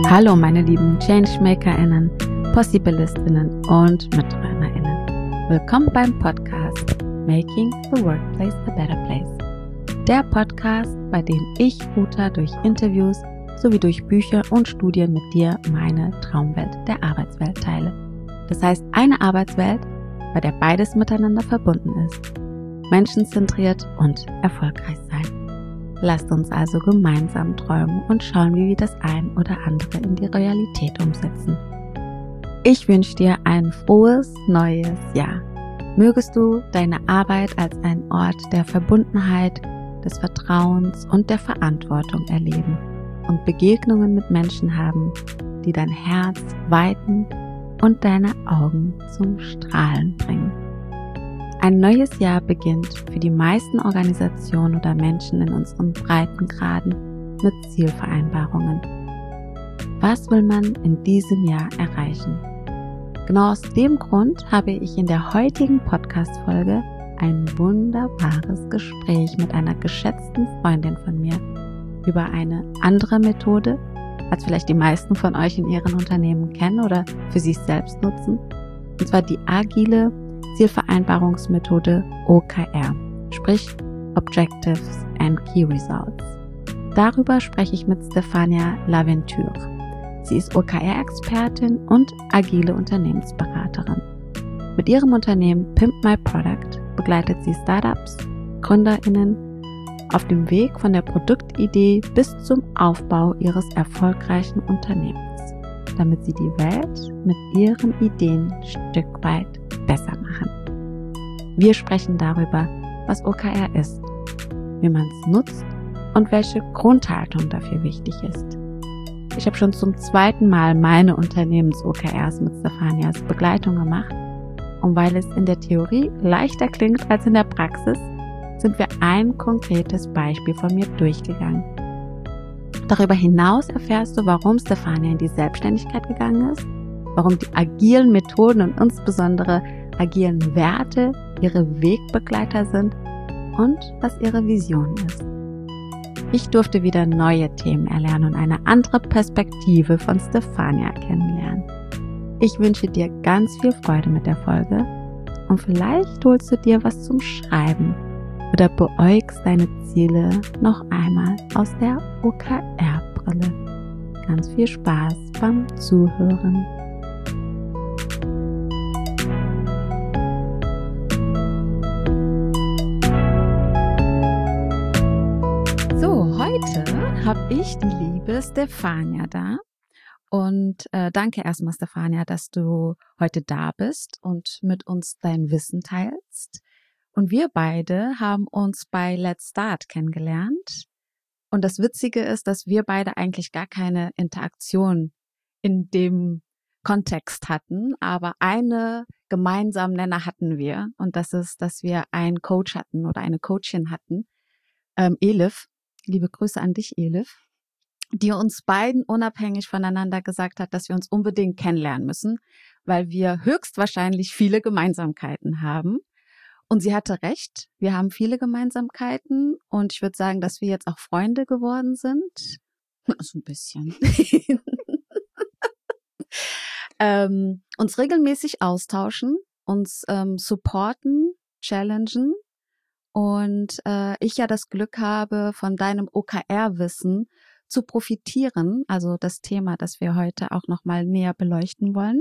Hallo meine lieben ChangemakerInnen, PossibilistInnen und MiträumerInnen. Willkommen beim Podcast Making the Workplace a Better Place. Der Podcast, bei dem ich, Uta, durch Interviews sowie durch Bücher und Studien mit dir meine Traumwelt der Arbeitswelt teile. Das heißt, eine Arbeitswelt, bei der beides miteinander verbunden ist. Menschenzentriert und erfolgreich sein. Lasst uns also gemeinsam träumen und schauen, wie wir das ein oder andere in die Realität umsetzen. Ich wünsche dir ein frohes neues Jahr. Mögest du deine Arbeit als einen Ort der Verbundenheit, des Vertrauens und der Verantwortung erleben und Begegnungen mit Menschen haben, die dein Herz weiten und deine Augen zum Strahlen bringen. Ein neues Jahr beginnt für die meisten Organisationen oder Menschen in unseren Breitengraden mit Zielvereinbarungen. Was will man in diesem Jahr erreichen? Genau aus dem Grund habe ich in der heutigen Podcast-Folge ein wunderbares Gespräch mit einer geschätzten Freundin von mir über eine andere Methode, als vielleicht die meisten von euch in ihren Unternehmen kennen oder für sich selbst nutzen, und zwar die agile Zielvereinbarungsmethode OKR, sprich Objectives and Key Results. Darüber spreche ich mit Stefania Laventure. Sie ist OKR-Expertin und agile Unternehmensberaterin. Mit ihrem Unternehmen Pimp My Product begleitet sie Startups, GründerInnen auf dem Weg von der Produktidee bis zum Aufbau ihres erfolgreichen Unternehmens, damit sie die Welt mit ihren Ideen ein Stück weit besser machen. Wir sprechen darüber, was OKR ist, wie man es nutzt und welche Grundhaltung dafür wichtig ist. Ich habe schon zum zweiten Mal meine Unternehmens-OKRs mit Stefanias Begleitung gemacht, und weil es in der Theorie leichter klingt als in der Praxis, sind wir ein konkretes Beispiel von mir durchgegangen. Darüber hinaus erfährst du, warum Stefania in die Selbstständigkeit gegangen ist, warum die agilen Methoden und insbesondere agilen Werte ihre Wegbegleiter sind und was ihre Vision ist. Ich durfte wieder neue Themen erlernen und eine andere Perspektive von Stefania kennenlernen. Ich wünsche dir ganz viel Freude mit der Folge und vielleicht holst du dir was zum Schreiben oder beäugst deine Ziele noch einmal aus der OKR-Brille. Ganz viel Spaß beim Zuhören. So, heute habe ich die liebe Stefania da. Und danke erstmal, Stefania, dass du heute da bist und mit uns dein Wissen teilst. Und wir beide haben uns bei Let's Start kennengelernt. Und das Witzige ist, dass wir beide eigentlich gar keine Interaktion in dem Kontext hatten, aber eine gemeinsamen Nenner hatten wir. Und das ist, dass wir einen Coach hatten oder eine Coachin hatten, Elif. Liebe Grüße an dich, Elif, die uns beiden unabhängig voneinander gesagt hat, dass wir uns unbedingt kennenlernen müssen, weil wir höchstwahrscheinlich viele Gemeinsamkeiten haben. Und sie hatte recht, wir haben viele Gemeinsamkeiten und ich würde sagen, dass wir jetzt auch Freunde geworden sind. So ein bisschen. Uns regelmäßig austauschen, uns supporten, challengen und ich ja das Glück habe, von deinem OKR-Wissen zu profitieren, also das Thema, das wir heute auch nochmal näher beleuchten wollen.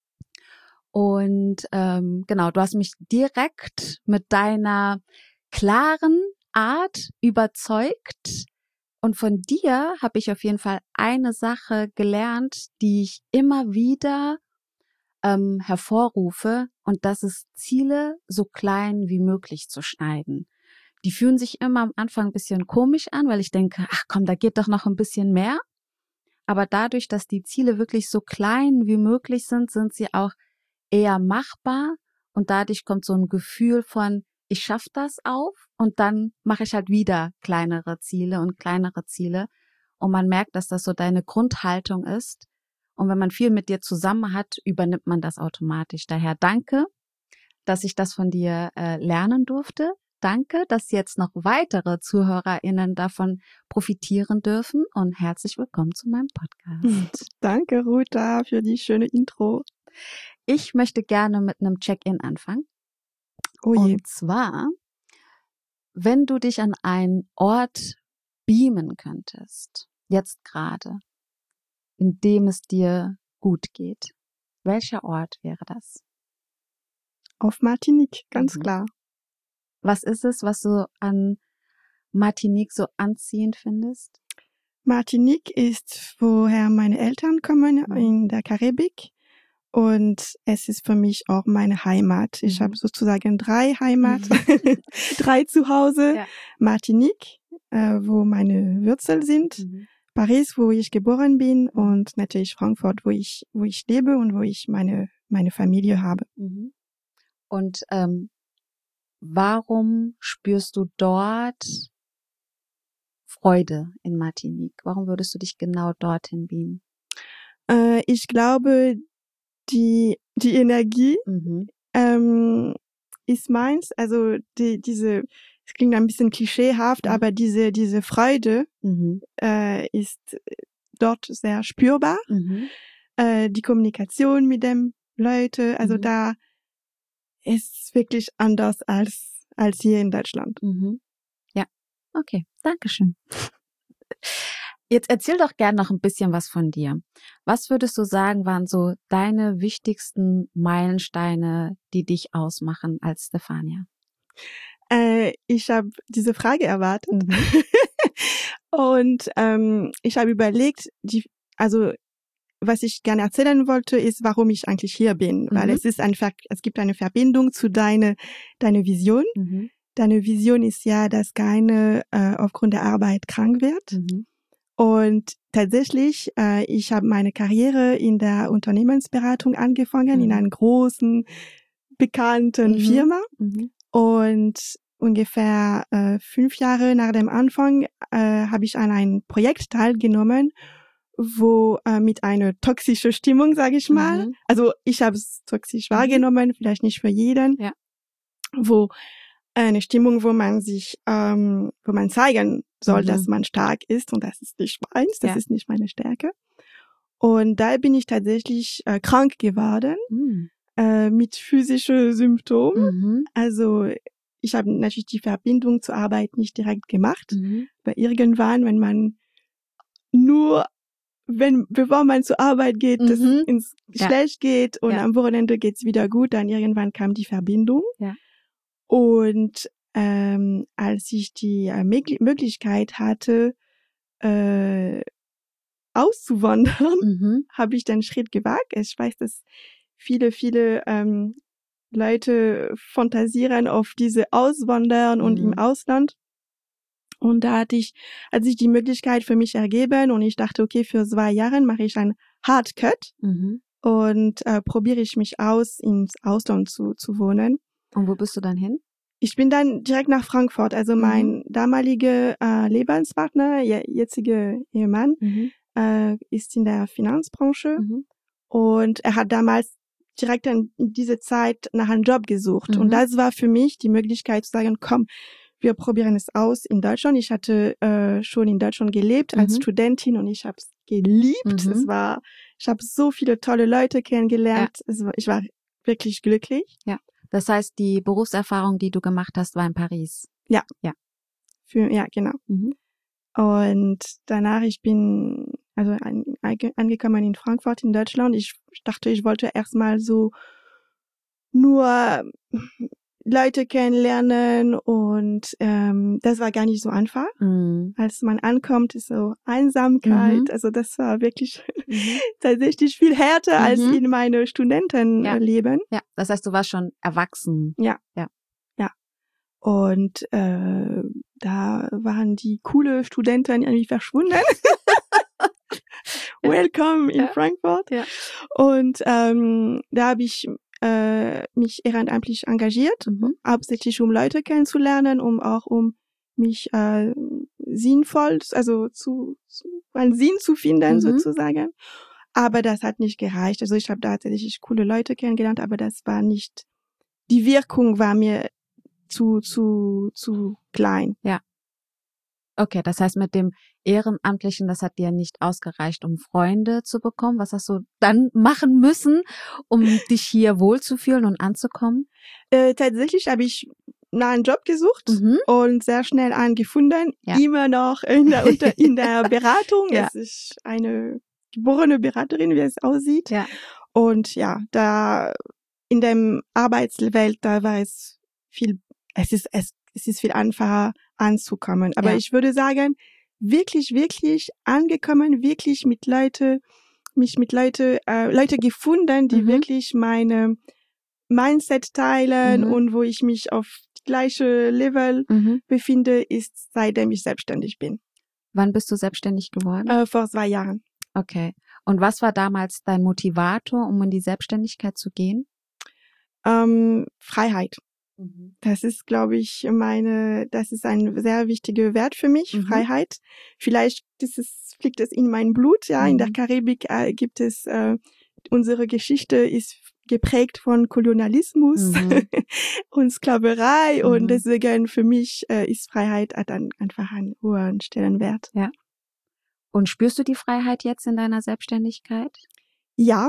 Und genau, du hast mich direkt mit deiner klaren Art überzeugt. Und von dir habe ich auf jeden Fall eine Sache gelernt, die ich immer wieder hervorrufe. Und das ist, Ziele so klein wie möglich zu schneiden. Die fühlen sich immer am Anfang ein bisschen komisch an, weil ich denke, ach komm, da geht doch noch ein bisschen mehr. Aber dadurch, dass die Ziele wirklich so klein wie möglich sind, sind sie auch eher machbar und dadurch kommt so ein Gefühl von, ich schaffe das auf und dann mache ich halt wieder kleinere Ziele und man merkt, dass das so deine Grundhaltung ist und wenn man viel mit dir zusammen hat, übernimmt man das automatisch. Daher danke, dass ich das von dir lernen durfte, danke, dass jetzt noch weitere ZuhörerInnen davon profitieren dürfen und herzlich willkommen zu meinem Podcast. Danke, Ruta, für die schöne Intro. Ich möchte gerne mit einem Check-in anfangen. Oh je. Und zwar, wenn du dich an einen Ort beamen könntest, jetzt gerade, in dem es dir gut geht, welcher Ort wäre das? Auf Martinique, ganz klar. Was ist es, was du an Martinique so anziehend findest? Martinique ist, woher meine Eltern kommen, in der Karibik. Und es ist für mich auch meine Heimat. Ich habe sozusagen 3 Heimat, 3 Zuhause. Ja. Martinique, wo meine Wurzeln sind. Paris, wo ich geboren bin. Und natürlich Frankfurt, wo ich lebe und wo ich meine Familie habe. Und warum spürst du dort Freude in Martinique? Warum würdest du dich genau dorthin beamen? Ich glaube, die Energie ist meins. Also diese, es klingt ein bisschen klischeehaft, aber diese Freude ist dort sehr spürbar. Die Kommunikation mit dem Leute, also da ist wirklich anders als hier in Deutschland. Ja, okay, Dankeschön. Jetzt erzähl doch gern noch ein bisschen was von dir. Was würdest du sagen, waren so deine wichtigsten Meilensteine, die dich ausmachen als Stefania? Ich habe diese Frage erwartet. Und ich habe überlegt, was ich gerne erzählen wollte, ist, warum ich eigentlich hier bin. Weil es gibt eine Verbindung zu deiner Vision. Deine Vision ist ja, dass keine aufgrund der Arbeit krank wird. Und tatsächlich, ich habe meine Karriere in der Unternehmensberatung angefangen, in einer großen, bekannten Firma. Und ungefähr 5 Jahre nach dem Anfang habe ich an einem Projekt teilgenommen, wo mit einer toxischen Stimmung, sage ich mal, also ich habe es toxisch wahrgenommen, vielleicht nicht für jeden, wo eine Stimmung, wo man zeigen soll, dass man stark ist, und das ist nicht meins, das ist nicht meine Stärke. Und da bin ich tatsächlich krank geworden mit physischen Symptomen. Also ich habe natürlich die Verbindung zur Arbeit nicht direkt gemacht, aber irgendwann, bevor man zur Arbeit geht, das ins schlecht geht und am Wochenende geht's wieder gut, dann irgendwann kam die Verbindung. Und als ich die Möglichkeit hatte, auszuwandern, habe ich den Schritt gewagt. Ich weiß, dass viele Leute fantasieren auf diese Auswandern und im Ausland. Und da hat sich die Möglichkeit für mich ergeben und ich dachte, okay, für 2 Jahre mache ich einen Hard Cut und probiere ich mich aus, ins Ausland zu wohnen. Und wo bist du dann hin? Ich bin dann direkt nach Frankfurt. Also mein damaliger Lebenspartner, jetziger Ehemann, ist in der Finanzbranche und er hat damals direkt in dieser Zeit nach einem Job gesucht. Und das war für mich die Möglichkeit zu sagen, komm, wir probieren es aus in Deutschland. Ich hatte schon in Deutschland gelebt als Studentin und ich habe es geliebt. Ich habe so viele tolle Leute kennengelernt. Ich war wirklich glücklich. Ja. Das heißt, die Berufserfahrung, die du gemacht hast, war in Paris. Ja. Genau. Und danach, ich bin angekommen in Frankfurt in Deutschland. Ich dachte, ich wollte erstmal so nur Leute kennenlernen und das war gar nicht so einfach. Als man ankommt, ist so Einsamkeit. Also das war wirklich tatsächlich viel härter als in meinem Studentenleben. Ja, das heißt, du warst schon erwachsen. Ja. Und da waren die coole Studenten irgendwie verschwunden. Welcome in Frankfurt. Ja. Und da habe ich mich ehrenamtlich engagiert, hauptsächlich um Leute kennenzulernen, um mich sinnvoll, also einen Sinn zu finden sozusagen. Aber das hat nicht gereicht. Also ich habe da tatsächlich coole Leute kennengelernt, aber das war nicht, die Wirkung war mir zu klein. Ja. Okay, das heißt, mit dem Ehrenamtlichen, das hat dir nicht ausgereicht, um Freunde zu bekommen. Was hast du dann machen müssen, um dich hier wohlzufühlen und anzukommen? Tatsächlich habe ich nach einem Job gesucht und sehr schnell einen gefunden. Ja. Immer noch in der Beratung. Ja. Es ist eine geborene Beraterin, wie es aussieht. Ja. Und ja, da in der Arbeitswelt, da war es ist viel einfacher anzukommen. Aber Ja. ich würde sagen, wirklich angekommen, wirklich mit Leute gefunden, die wirklich meine Mindset teilen und wo ich mich auf gleiche Level befinde, ist seitdem ich selbstständig bin. Wann bist du selbstständig geworden? Vor 2 Jahren. Okay. Und was war damals dein Motivator, um in die Selbstständigkeit zu gehen? Freiheit. Das ist, glaube ich, das ist ein sehr wichtiger Wert für mich, Freiheit. Vielleicht fliegt es in mein Blut, ja. In der Karibik gibt es, unsere Geschichte ist geprägt von Kolonialismus und Sklaverei und deswegen für mich ist Freiheit hat einfach einen hohen Stellenwert. Ja. Und spürst du die Freiheit jetzt in deiner Selbstständigkeit? Ja.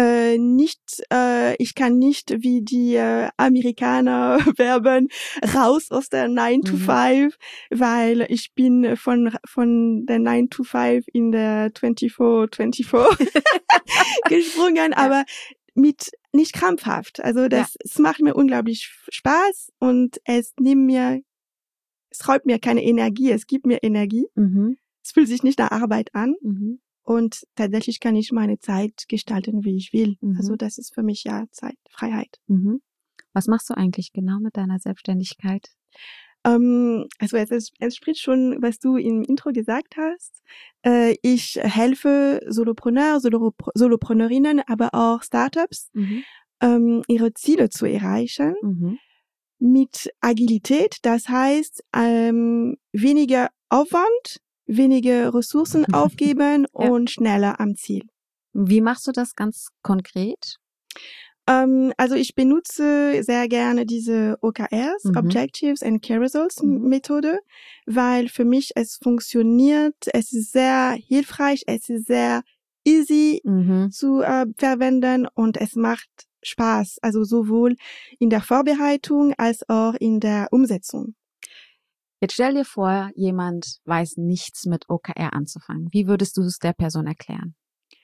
Ich kann nicht wie die Amerikaner werben, raus aus der 9 to 5, weil ich bin von der 9 to 5 in der 24 gesprungen, aber nicht krampfhaft. Also es macht mir unglaublich Spaß und es raubt mir keine Energie, es gibt mir Energie. Es fühlt sich nicht nach Arbeit an. Und tatsächlich kann ich meine Zeit gestalten, wie ich will. Also das ist für mich ja Freiheit. Was machst du eigentlich genau mit deiner Selbstständigkeit? Also es spricht schon, was du im Intro gesagt hast. Ich helfe Solopreneurinnen, aber auch Startups, ihre Ziele zu erreichen. Mit Agilität, das heißt weniger Aufwand, weniger Ressourcen aufgeben und schneller am Ziel. Wie machst du das ganz konkret? Also ich benutze sehr gerne diese OKRs, Objectives and Key Results Methode, weil für mich es funktioniert, es ist sehr hilfreich, es ist sehr easy zu verwenden und es macht Spaß, also sowohl in der Vorbereitung als auch in der Umsetzung. Jetzt stell dir vor, jemand weiß nichts mit OKR anzufangen. Wie würdest du es der Person erklären?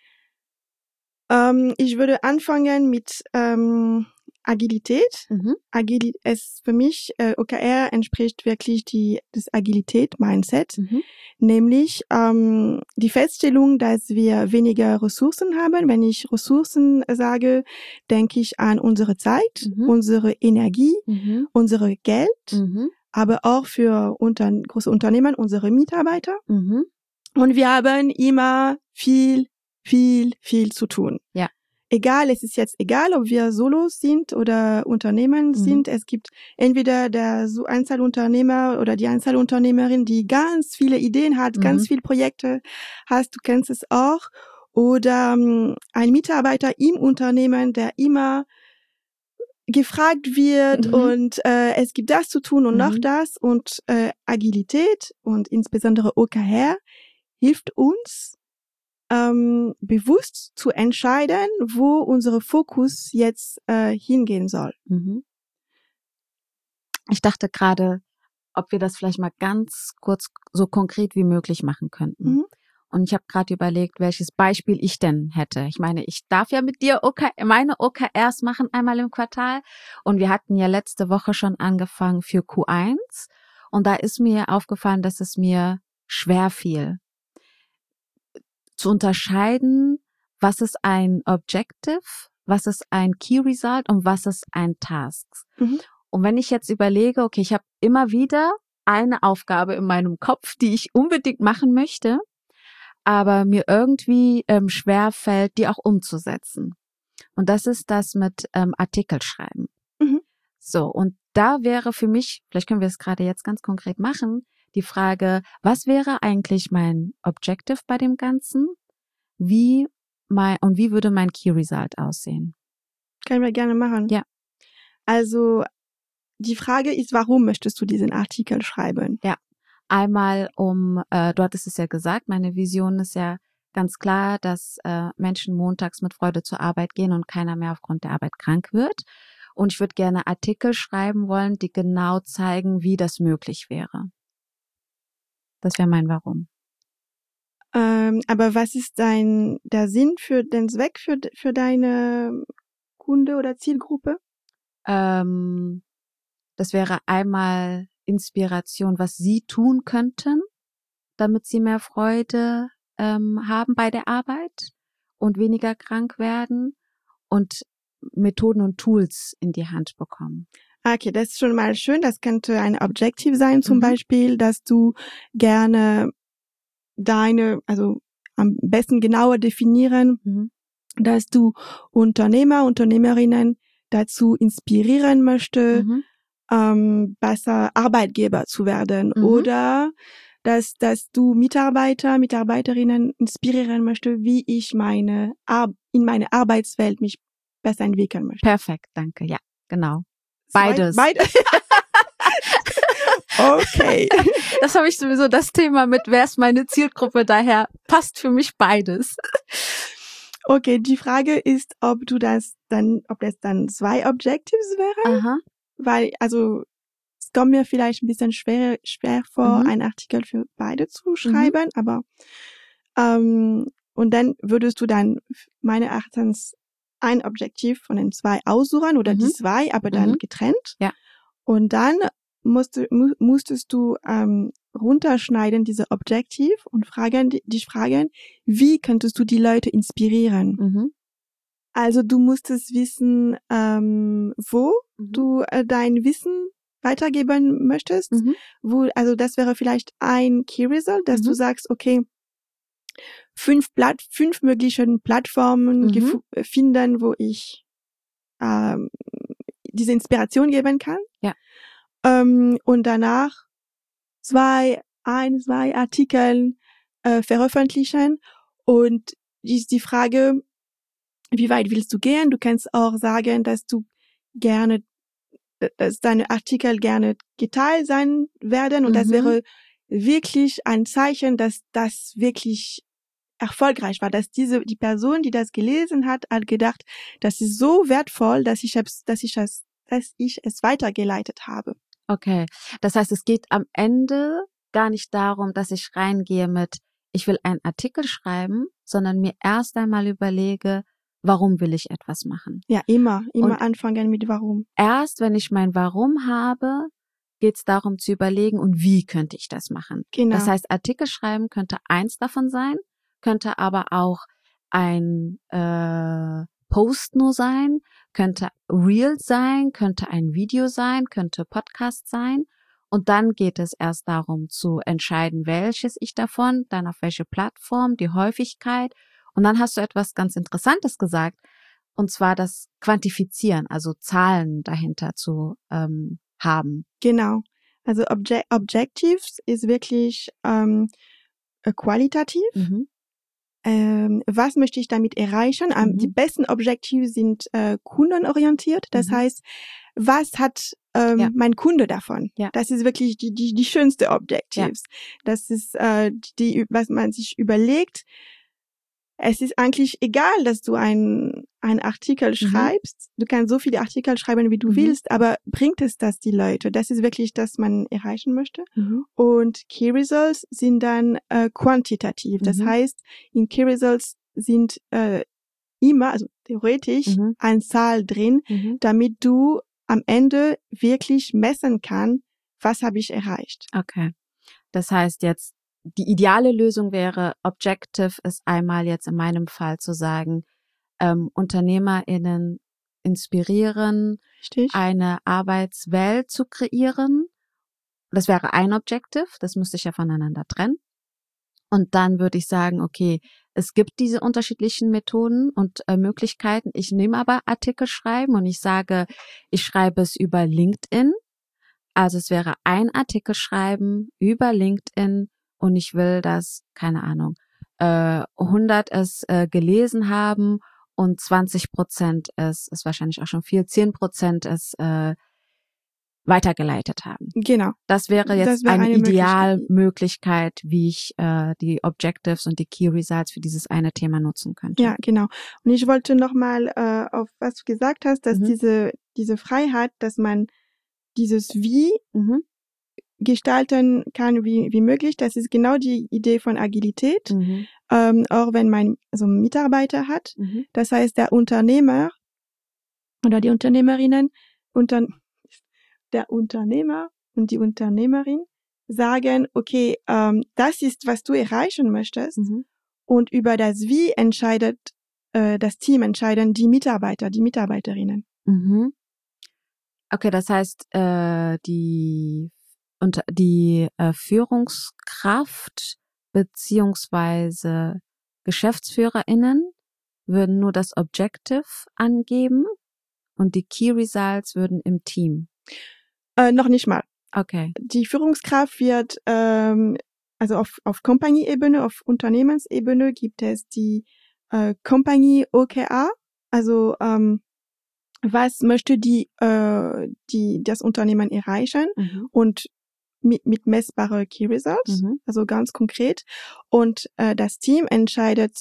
Ich würde anfangen mit Agilität. Für mich, OKR entspricht wirklich das Agilität-Mindset. Nämlich die Feststellung, dass wir weniger Ressourcen haben. Wenn ich Ressourcen sage, denke ich an unsere Zeit, unsere Energie, unsere Geld, aber auch für große Unternehmen, unsere Mitarbeiter. Und wir haben immer viel zu tun. Ja. Es ist jetzt egal, ob wir Solos sind oder Unternehmen sind. Es gibt entweder der Einzelunternehmer oder die Einzelunternehmerin, die ganz viele Ideen hat, ganz viele Projekte hast, du kennst es auch. Oder ein Mitarbeiter im Unternehmen, der immer gefragt wird und es gibt das zu tun und noch das. Und Agilität und insbesondere OKR hilft uns, bewusst zu entscheiden, wo unser Fokus jetzt hingehen soll. Ich dachte gerade, ob wir das vielleicht mal ganz kurz so konkret wie möglich machen könnten. Und ich habe gerade überlegt, welches Beispiel ich denn hätte. Ich meine, ich darf ja mit dir meine OKRs machen einmal im Quartal. Und wir hatten ja letzte Woche schon angefangen für Q1. Und da ist mir aufgefallen, dass es mir schwer fiel, zu unterscheiden, was ist ein Objective, was ist ein Key Result und was ist ein Task. Und wenn ich jetzt überlege, okay, ich habe immer wieder eine Aufgabe in meinem Kopf, die ich unbedingt machen möchte, aber mir irgendwie schwer fällt, die auch umzusetzen. Und das ist das mit Artikel schreiben. So, und da wäre für mich, vielleicht können wir es gerade jetzt ganz konkret machen, die Frage, was wäre eigentlich mein Objective bei dem Ganzen? Wie würde mein Key Result aussehen? Können wir gerne machen. Ja. Also die Frage ist, warum möchtest du diesen Artikel schreiben? Ja, einmal du hattest es ja gesagt, meine Vision ist ja ganz klar, dass Menschen montags mit Freude zur Arbeit gehen und keiner mehr aufgrund der Arbeit krank wird. Und ich würde gerne Artikel schreiben wollen, die genau zeigen, wie das möglich wäre. Das wäre mein Warum. Aber was ist der Sinn den Zweck für deine Kunde oder Zielgruppe? Das wäre einmal Inspiration, was sie tun könnten, damit sie mehr Freude haben bei der Arbeit und weniger krank werden und Methoden und Tools in die Hand bekommen. Okay, das ist schon mal schön. Das könnte ein Objective sein, zum Beispiel, dass du gerne also am besten genauer definieren, dass du Unternehmerinnen dazu inspirieren möchte, besser Arbeitgeber zu werden, oder dass du Mitarbeiterinnen inspirieren möchte, wie ich in meine Arbeitswelt mich besser entwickeln möchte. Perfekt, danke. Ja, genau. Beides. Okay. Das habe ich sowieso, das Thema mit, wer ist meine Zielgruppe, daher passt für mich beides. Okay, die Frage ist, ob das dann 2 Objectives wären. Aha. Weil, also, es kommt mir vielleicht ein bisschen schwer vor, einen Artikel für beide zu schreiben, aber, und dann würdest du dann meines Erachtens ein Objektiv von den 2 aussuchen oder die 2, aber dann getrennt. Ja. Und dann musstest du runterschneiden, diese Objektiv, und dich fragen, wie könntest du die Leute inspirieren? Also du musstest wissen, wo du dein Wissen weitergeben möchtest. Also das wäre vielleicht ein Key Result, dass du sagst, okay, 5 möglichen Plattformen finden, wo ich diese Inspiration geben kann. Ja. Und danach 2 Artikel veröffentlichen. Und ist die Frage, wie weit willst du gehen? Du kannst auch sagen, dass deine Artikel gerne geteilt sein werden. Und das wäre wirklich ein Zeichen, dass das wirklich erfolgreich war, dass die Person, die das gelesen hat gedacht, das ist so wertvoll, dass ich es weitergeleitet habe. Okay, das heißt, es geht am Ende gar nicht darum, dass ich reingehe mit, ich will einen Artikel schreiben, sondern mir erst einmal überlege, warum will ich etwas machen? Ja, immer anfangen mit Warum. Erst wenn ich mein Warum habe, geht es darum zu überlegen, und wie könnte ich das machen? Genau. Das heißt, Artikel schreiben könnte eins davon sein, könnte aber auch ein Post nur sein, könnte Reels sein, könnte ein Video sein, könnte Podcast sein. Und dann geht es erst darum zu entscheiden, welches ich davon, dann auf welche Plattform, die Häufigkeit. Und dann hast du etwas ganz Interessantes gesagt, und zwar das Quantifizieren, also Zahlen dahinter zu haben. Genau. Also Objectives ist wirklich qualitativ. Was möchte ich damit erreichen? Die besten Objectives sind kundenorientiert. Das heißt, was hat mein Kunde davon? Ja. Das ist wirklich die schönste Objectives. Ja. Das ist was man sich überlegt. Es ist eigentlich egal, dass du einen Artikel schreibst. Du kannst so viele Artikel schreiben, wie du willst, aber bringt es das die Leute? Das ist wirklich, das man erreichen möchte. Und Key Results sind dann quantitativ. Das heißt, in Key Results sind immer, also theoretisch, eine Zahl drin, damit du am Ende wirklich messen kannst, was habe ich erreicht. Okay. Das heißt jetzt, die ideale Lösung wäre, Objective ist einmal jetzt in meinem Fall zu sagen, UnternehmerInnen inspirieren, Richtig. Eine Arbeitswelt zu kreieren. Das wäre ein Objective, das müsste ich ja voneinander trennen. Und dann würde ich sagen, okay, es gibt diese unterschiedlichen Methoden und Möglichkeiten. Ich nehme aber Artikel schreiben und ich sage, ich schreibe es über LinkedIn. Also es wäre ein Artikel schreiben über LinkedIn, und ich will, dass, keine Ahnung, 100 es gelesen haben und 20% ist wahrscheinlich auch schon viel, 10% es weitergeleitet haben. Genau. Das wäre jetzt eine Idealmöglichkeit, wie ich die Objectives und die Key Results für dieses eine Thema nutzen könnte. Ja, genau. Und ich wollte nochmal auf was du gesagt hast, dass diese Freiheit, dass man dieses Wie gestalten kann, wie möglich. Das ist genau die Idee von Agilität. Auch wenn man so einen Mitarbeiter hat. Das heißt, der Unternehmer oder die Unternehmerinnen der Unternehmer und die Unternehmerin sagen, okay, das ist, was du erreichen möchtest. Und über das Wie entscheidet das Team, entscheiden die Mitarbeiter, die Mitarbeiterinnen. Okay, das heißt, die Führungskraft beziehungsweise GeschäftsführerInnen würden nur das Objective angeben und die Key Results würden im Team. Noch nicht mal. Okay. Die Führungskraft wird, also auf Company-Ebene, auf Unternehmensebene gibt es die Company OKR, also was möchte das Unternehmen erreichen und mit messbare Key Results, also ganz konkret. Und das Team entscheidet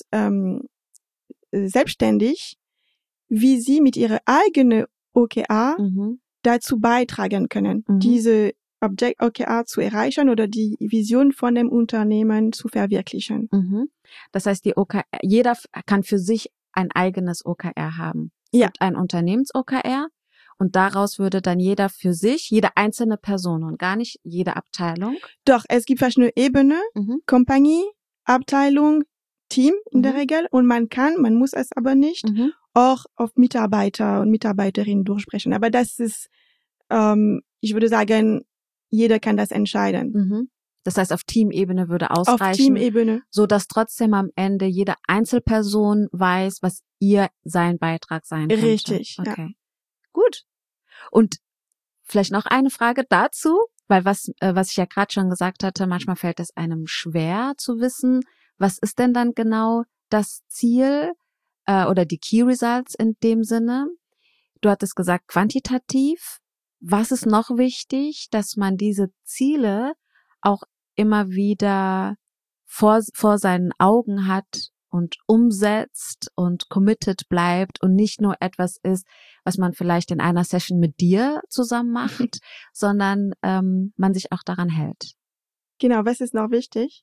selbstständig, wie sie mit ihrer eigenen OKR dazu beitragen können, diese OKR zu erreichen oder die Vision von dem Unternehmen zu verwirklichen. Das heißt, jeder kann für sich ein eigenes OKR haben. Es gibt ein Unternehmens-OKR und daraus würde dann jede einzelne Person und gar nicht jede Abteilung. Doch, es gibt verschiedene Ebenen, Company, Abteilung, Team in der Regel und man muss es aber nicht auch auf Mitarbeiter und Mitarbeiterinnen durchsprechen. Aber das ist, ich würde sagen, jeder kann das entscheiden. Das heißt, auf Teamebene würde ausreichen. Auf Teamebene. So dass trotzdem am Ende jede Einzelperson weiß, was sein Beitrag sein könnte. Richtig, okay. Ja. Gut. Und vielleicht noch eine Frage dazu, weil was ich ja gerade schon gesagt hatte, manchmal fällt es einem schwer zu wissen, was ist denn dann genau das Ziel oder die Key Results in dem Sinne. Du hattest gesagt, quantitativ. Was ist noch wichtig, dass man diese Ziele auch immer wieder vor seinen Augen hat und umsetzt und committed bleibt und nicht nur etwas ist, was man vielleicht in einer Session mit dir zusammen macht, sondern man sich auch daran hält. Genau, was ist noch wichtig?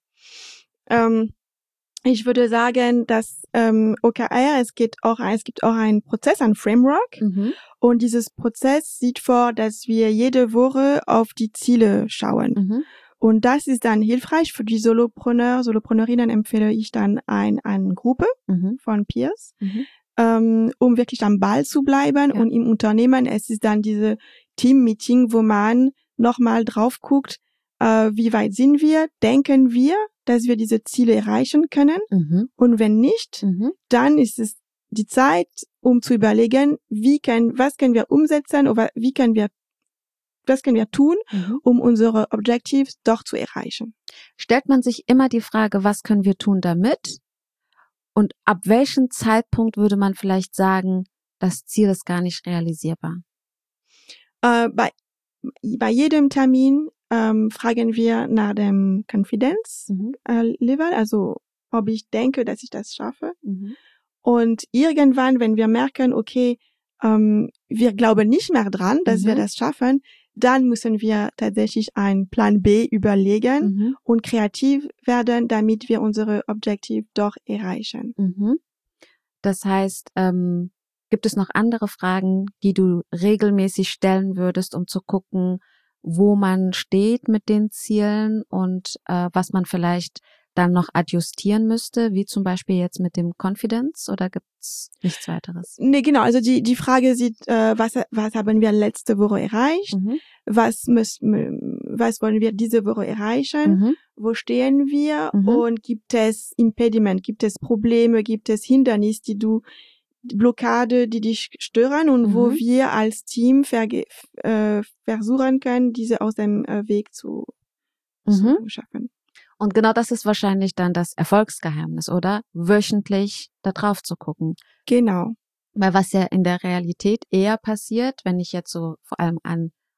Ich würde sagen, dass OKR, es gibt auch einen Prozess, ein Framework. Und dieses Prozess sieht vor, dass wir jede Woche auf die Ziele schauen. Und das ist dann hilfreich für die Solopreneurinnen empfehle ich dann eine Gruppe von Peers, um wirklich am Ball zu bleiben. Ja. Und im Unternehmen, es ist dann diese Team-Meeting, wo man nochmal drauf guckt, wie weit sind wir, denken wir, dass wir diese Ziele erreichen können. Und wenn nicht, dann ist es die Zeit, um zu überlegen, was können wir umsetzen oder was können wir tun, um unsere Objectives doch zu erreichen. Stellt man sich immer die Frage, was können wir tun damit? Und ab welchem Zeitpunkt würde man vielleicht sagen, das Ziel ist gar nicht realisierbar? Bei jedem Termin fragen wir nach dem Confidence-Level, also ob ich denke, dass ich das schaffe. Und irgendwann, wenn wir merken, okay, wir glauben nicht mehr dran, dass wir das schaffen, dann müssen wir tatsächlich einen Plan B überlegen und kreativ werden, damit wir unsere Objektive doch erreichen. Das heißt, gibt es noch andere Fragen, die du regelmäßig stellen würdest, um zu gucken, wo man steht mit den Zielen und was man vielleicht dann noch adjustieren müsste, wie zum Beispiel jetzt mit dem Confidence, oder gibt's nichts weiteres? Nee, genau. Also die Frage sieht, was haben wir letzte Woche erreicht? Was wollen wir diese Woche erreichen? Wo stehen wir? Und gibt es Impediment? Gibt es Probleme? Gibt es Hindernisse, Blockade, die dich stören und wo wir als Team versuchen können, diese aus dem Weg zu schaffen? Und genau das ist wahrscheinlich dann das Erfolgsgeheimnis, oder? Wöchentlich da drauf zu gucken. Genau. Weil was ja in der Realität eher passiert, wenn ich jetzt so vor allem an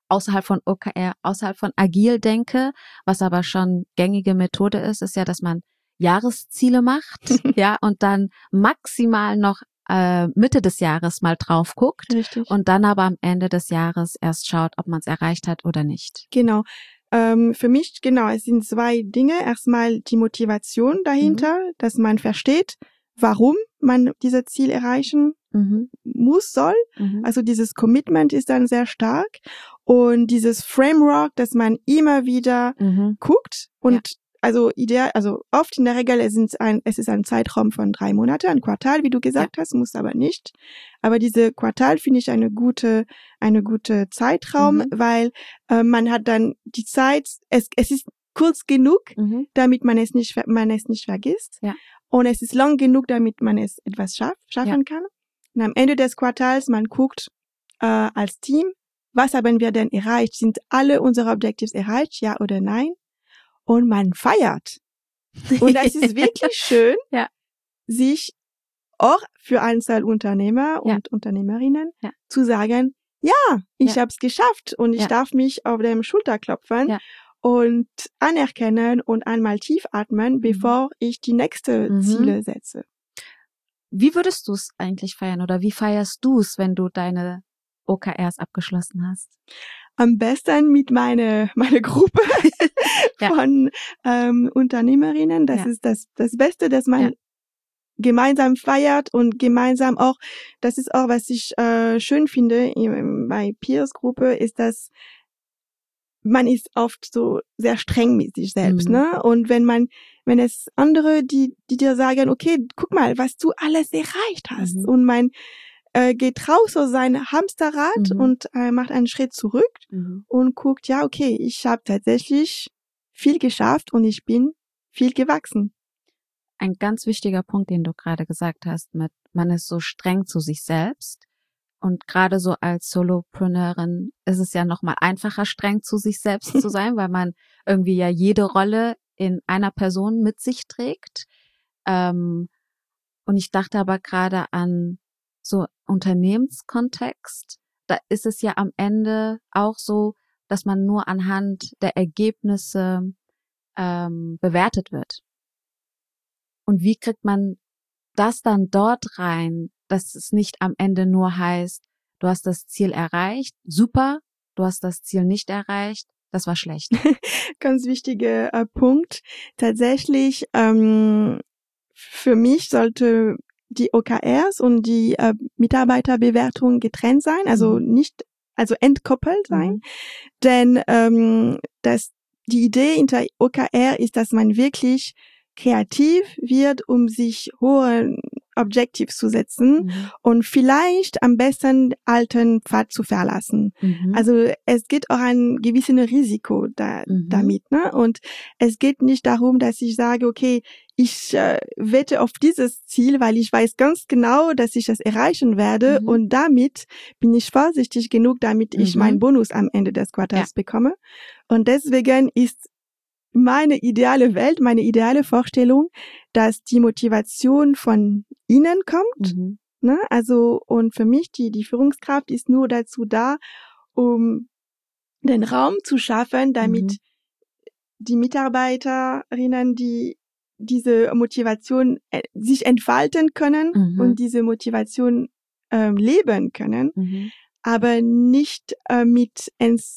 außerhalb von OKR, außerhalb von Agil denke, was aber schon gängige Methode ist ja, dass man Jahresziele macht, ja, und dann maximal noch Mitte des Jahres mal drauf guckt. Richtig. Und dann aber am Ende des Jahres erst schaut, ob man es erreicht hat oder nicht. Genau. Für mich, genau, es sind zwei Dinge. Erstmal die Motivation dahinter, dass man versteht, warum man dieses Ziel erreichen soll. Also dieses Commitment ist dann sehr stark. Und dieses Framework, dass man immer wieder guckt und also oft in der Regel es ist ein Zeitraum von 3 Monate, ein Quartal, wie du gesagt hast, muss aber nicht. Aber diese Quartal finde ich eine gute Zeitraum, weil man hat dann die Zeit, es ist kurz genug, damit man es nicht vergisst. Ja. Und es ist lang genug, damit man es etwas schaffen kann. Und am Ende des Quartals, man guckt als Team, was haben wir denn erreicht? Sind alle unsere Objectives erreicht, ja oder nein? Und man feiert. Und das ist wirklich schön, sich auch für Einzelunternehmer und Unternehmerinnen zu sagen, ja, ich habe es geschafft und ich darf mich auf dem Schulter klopfen und anerkennen und einmal tief atmen, bevor ich die nächste Ziele setze. Wie würdest du es eigentlich feiern oder wie feierst du es, wenn du deine OKRs abgeschlossen hast? Am besten mit meiner Gruppe von Unternehmerinnen. Das ist das Beste, dass man gemeinsam feiert und gemeinsam auch, das ist auch, was ich schön finde bei Peers-Gruppe, ist, dass man ist oft so sehr streng mit sich selbst, ne? Und wenn es andere, die dir sagen, okay, guck mal, was du alles erreicht hast, und man geht raus aus seinem Hamsterrad und macht einen Schritt zurück und guckt, ja, okay, ich habe tatsächlich viel geschafft und ich bin viel gewachsen. Ein ganz wichtiger Punkt, den du gerade gesagt hast, man ist so streng zu sich selbst. Und gerade so als Solopreneurin ist es ja nochmal einfacher, streng zu sich selbst zu sein, weil man irgendwie ja jede Rolle in einer Person mit sich trägt. Und ich dachte aber gerade an so Unternehmenskontext, da ist es ja am Ende auch so, dass man nur anhand der Ergebnisse bewertet wird. Und wie kriegt man das dann dort rein, dass es nicht am Ende nur heißt, du hast das Ziel erreicht, super, du hast das Ziel nicht erreicht, das war schlecht. Ganz wichtiger Punkt. Tatsächlich, für mich sollte die OKRs und die Mitarbeiterbewertung getrennt sein, also entkoppelt sein. Denn die Idee hinter OKR ist, dass man wirklich kreativ wird, um sich hohe Objectives zu setzen und vielleicht am besten alten Pfad zu verlassen. Also es geht auch ein gewisses Risiko damit, ne? Und es geht nicht darum, dass ich sage, okay, ich wette auf dieses Ziel, weil ich weiß ganz genau, dass ich das erreichen werde und damit bin ich vorsichtig genug, damit ich meinen Bonus am Ende des Quartals bekomme. Und deswegen ist meine ideale Welt, meine ideale Vorstellung, dass die Motivation von innen kommt, ne? Also, und für mich, die Führungskraft ist nur dazu da, um den Raum zu schaffen, damit die Mitarbeiterinnen, die diese Motivation sich entfalten können und diese Motivation leben können, aber nicht mit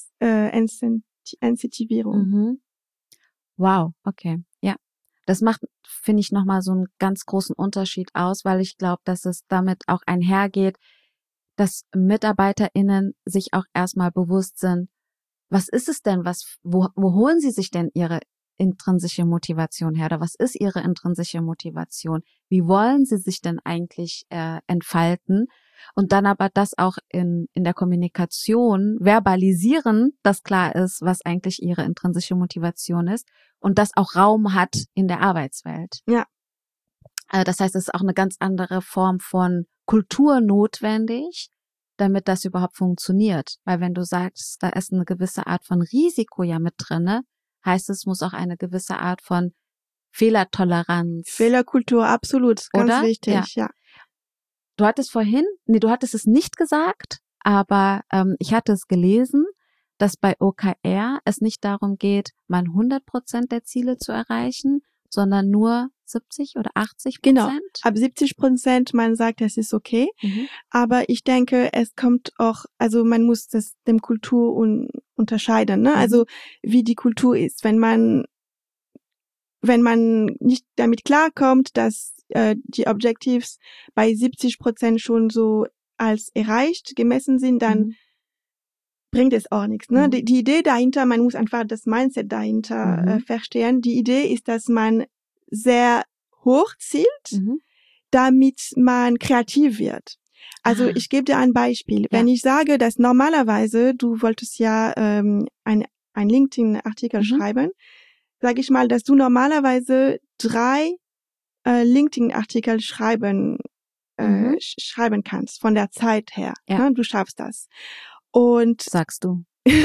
Incentivierung. Wow, okay, ja. Das macht, finde ich, nochmal so einen ganz großen Unterschied aus, weil ich glaube, dass es damit auch einhergeht, dass MitarbeiterInnen sich auch erstmal bewusst sind, was ist es denn, wo holen sie sich denn ihre intrinsische Motivation her? Oder was ist ihre intrinsische Motivation? Wie wollen sie sich denn eigentlich entfalten? Und dann aber das auch in der Kommunikation verbalisieren, dass klar ist, was eigentlich ihre intrinsische Motivation ist und das auch Raum hat in der Arbeitswelt. Ja. Das heißt, es ist auch eine ganz andere Form von Kultur notwendig, damit das überhaupt funktioniert. Weil wenn du sagst, da ist eine gewisse Art von Risiko ja mit drinne, heißt es muss auch eine gewisse Art von Fehlertoleranz. Fehlerkultur, absolut, ganz oder? wichtig, ja. Du hattest es nicht gesagt, aber ich hatte es gelesen, dass bei OKR es nicht darum geht, mal 100% der Ziele zu erreichen, sondern nur 70 oder 80%? Genau, ab 70%, man sagt, das ist okay. Aber ich denke, es kommt auch, also man muss das dem Kultur unterscheiden, ne? Also wie die Kultur ist. Wenn man nicht damit klarkommt, dass die Objectives bei 70% schon so als erreicht gemessen sind, dann bringt es auch nichts. Ne? Die Idee dahinter, man muss einfach das Mindset dahinter verstehen. Die Idee ist, dass man sehr hoch zielt, damit man kreativ wird. Also ich gebe dir ein Beispiel. Wenn ich sage, dass normalerweise, du wolltest ja ein LinkedIn-Artikel schreiben, sage ich mal, dass du normalerweise 3 LinkedIn-Artikel schreiben kannst, von der Zeit her. Ja. Ne? Du schaffst das. Und sagst du.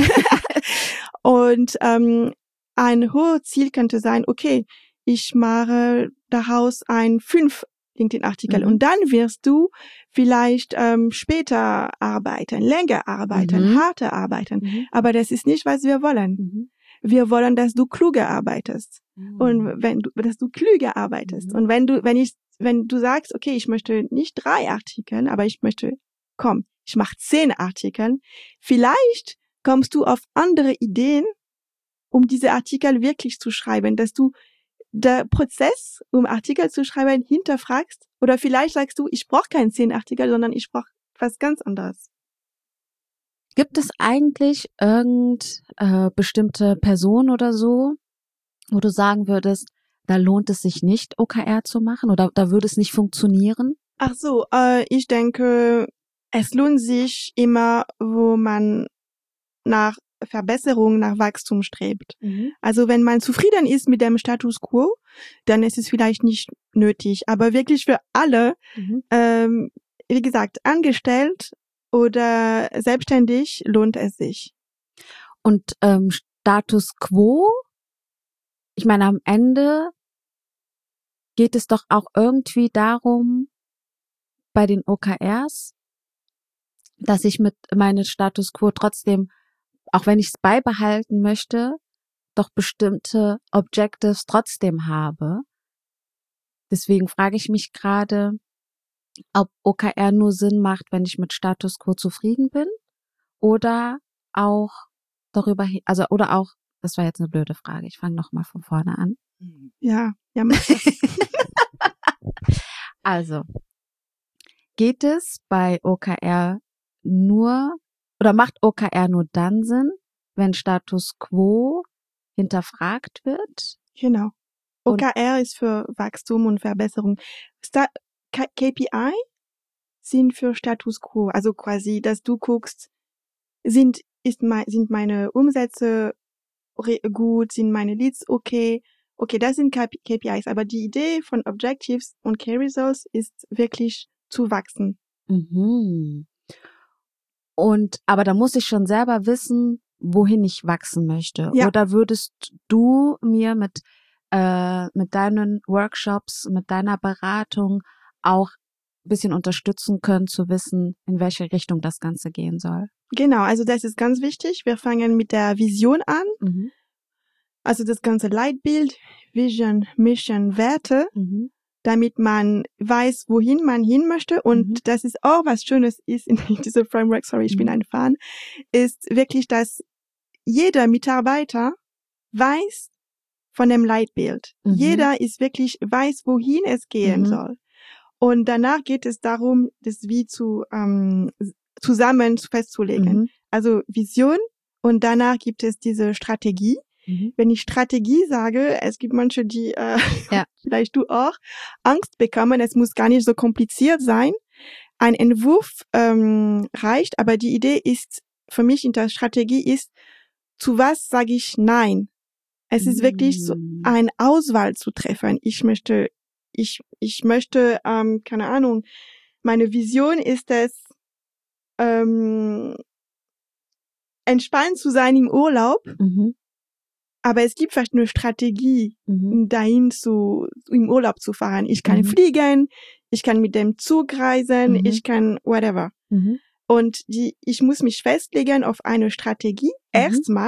Und ein hohes Ziel könnte sein, okay, ich mache daraus 5 LinkedIn-Artikel und dann wirst du vielleicht später arbeiten, länger arbeiten, harter arbeiten. Aber das ist nicht, was wir wollen. Wir wollen, dass du kluger arbeitest. Und dass du klüger arbeitest. Und wenn du sagst, okay, ich möchte nicht 3 Artikel, aber ich mache 10 Artikel, vielleicht kommst du auf andere Ideen, um diese Artikel wirklich zu schreiben, dass du der Prozess, um Artikel zu schreiben, hinterfragst. Oder vielleicht sagst du, ich brauche keinen 10 Artikel, sondern ich brauche was ganz anderes. Gibt es eigentlich bestimmte Person oder so, wo du sagen würdest, da lohnt es sich nicht, OKR zu machen oder da würde es nicht funktionieren? Ach so, ich denke, es lohnt sich immer, wo man nach Verbesserung, nach Wachstum strebt. Also wenn man zufrieden ist mit dem Status quo, dann ist es vielleicht nicht nötig. Aber wirklich für alle, wie gesagt, angestellt oder selbstständig, lohnt es sich. Und Status quo, ich meine, am Ende geht es doch auch irgendwie darum, bei den OKRs, dass ich mit meinem Status quo trotzdem, auch wenn ich es beibehalten möchte, doch bestimmte Objectives trotzdem habe. Deswegen frage ich mich gerade, ob OKR nur Sinn macht, wenn ich mit Status quo zufrieden bin oder auch darüber, oder auch, das war jetzt eine blöde Frage, ich fange nochmal von vorne an. Ja, mach das. Also, geht es bei OKR nur, oder macht OKR nur dann Sinn, wenn Status quo hinterfragt wird? Genau. OKR ist für Wachstum und Verbesserung. KPI sind für Status quo, also quasi, dass du guckst, sind meine Umsätze gut, sind meine Leads okay? Okay, das sind KPIs, aber die Idee von Objectives und Key Results ist wirklich zu wachsen. Aber da muss ich schon selber wissen, wohin ich wachsen möchte. Ja. Oder würdest du mir mit deinen Workshops, mit deiner Beratung auch ein bisschen unterstützen können, zu wissen, in welche Richtung das Ganze gehen soll? Genau, also das ist ganz wichtig. Wir fangen mit der Vision an. Also das ganze Leitbild, Vision, Mission, Werte, damit man weiß, wohin man hin möchte. Und das ist auch was Schönes ist in diesem Framework, sorry, ich bin ein Fan, ist wirklich, dass jeder Mitarbeiter weiß von dem Leitbild. Jeder weiß, wohin es gehen soll. Und danach geht es darum, das Wie zusammen festzulegen. Also Vision und danach gibt es diese Strategie. Wenn ich Strategie sage, es gibt manche, die vielleicht du auch Angst bekommen. Es muss gar nicht so kompliziert sein. Ein Entwurf reicht, aber die Idee ist für mich in der Strategie ist, zu was sage ich Nein? Es ist wirklich so eine Auswahl zu treffen. Ich möchte, keine Ahnung, meine Vision ist es, entspannt zu sein im Urlaub. Aber es gibt vielleicht eine Strategie, dahin im Urlaub zu fahren. Ich kann fliegen, ich kann mit dem Zug reisen, ich kann whatever. Und ich muss mich festlegen auf eine Strategie. Erstmal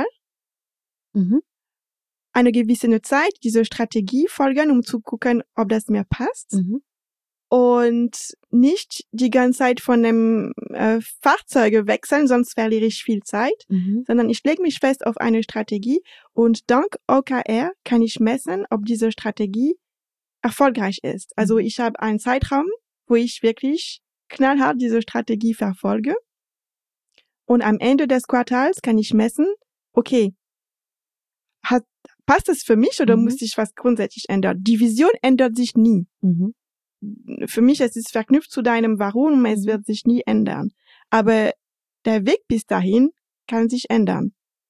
eine gewisse Zeit diese Strategie folgen, um zu gucken, ob das mir passt. Und nicht die ganze Zeit von dem Fahrzeuge wechseln, sonst verliere ich viel Zeit, sondern ich lege mich fest auf eine Strategie und dank OKR kann ich messen, ob diese Strategie erfolgreich ist. Also ich habe einen Zeitraum, wo ich wirklich knallhart diese Strategie verfolge und am Ende des Quartals kann ich messen, okay, passt es für mich oder muss ich was grundsätzlich ändern? Die Vision ändert sich nie. Für mich, es ist verknüpft zu deinem Warum, es wird sich nie ändern. Aber der Weg bis dahin kann sich ändern.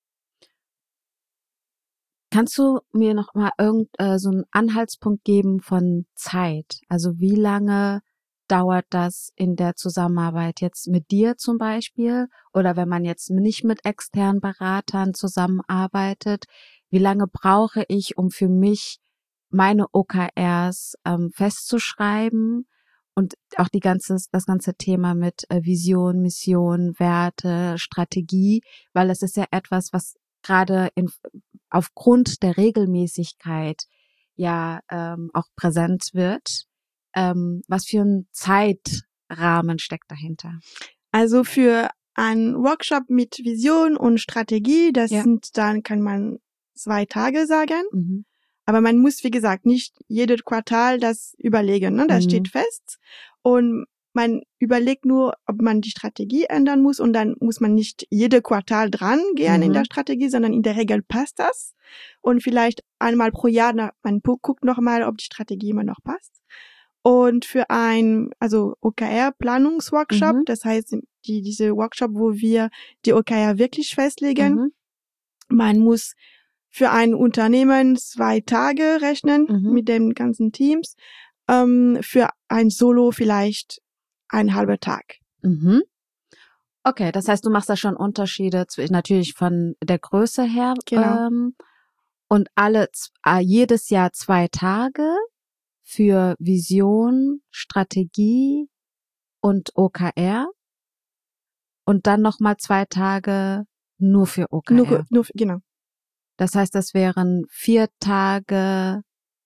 Kannst du mir noch mal so einen Anhaltspunkt geben von Zeit? Also wie lange dauert das in der Zusammenarbeit jetzt mit dir zum Beispiel? Oder wenn man jetzt nicht mit externen Beratern zusammenarbeitet, wie lange brauche ich, um für mich meine OKRs festzuschreiben und auch das ganze Thema mit Vision, Mission, Werte, Strategie, weil es ist ja etwas, was gerade aufgrund der Regelmäßigkeit ja auch präsent wird. Was für ein Zeitrahmen steckt dahinter? Also für einen Workshop mit Vision und Strategie, dann kann man 2 Tage sagen. Aber man muss, wie gesagt, nicht jedes Quartal das überlegen, ne? Das steht fest. Und man überlegt nur, ob man die Strategie ändern muss und dann muss man nicht jede Quartal dran gehen in der Strategie, sondern in der Regel passt das. Und vielleicht einmal pro Jahr, man guckt nochmal, ob die Strategie immer noch passt. Und für also OKR-Planungsworkshop, das heißt, diese Workshop, wo wir die OKR wirklich festlegen, man muss für ein Unternehmen 2 Tage rechnen mit den ganzen Teams, für ein Solo vielleicht einen halben Tag. Okay, das heißt, du machst da schon Unterschiede natürlich von der Größe her. Genau. Und jedes Jahr 2 Tage für Vision, Strategie und OKR und dann nochmal 2 Tage nur für OKR. Genau. Das heißt, das wären 4 Tage,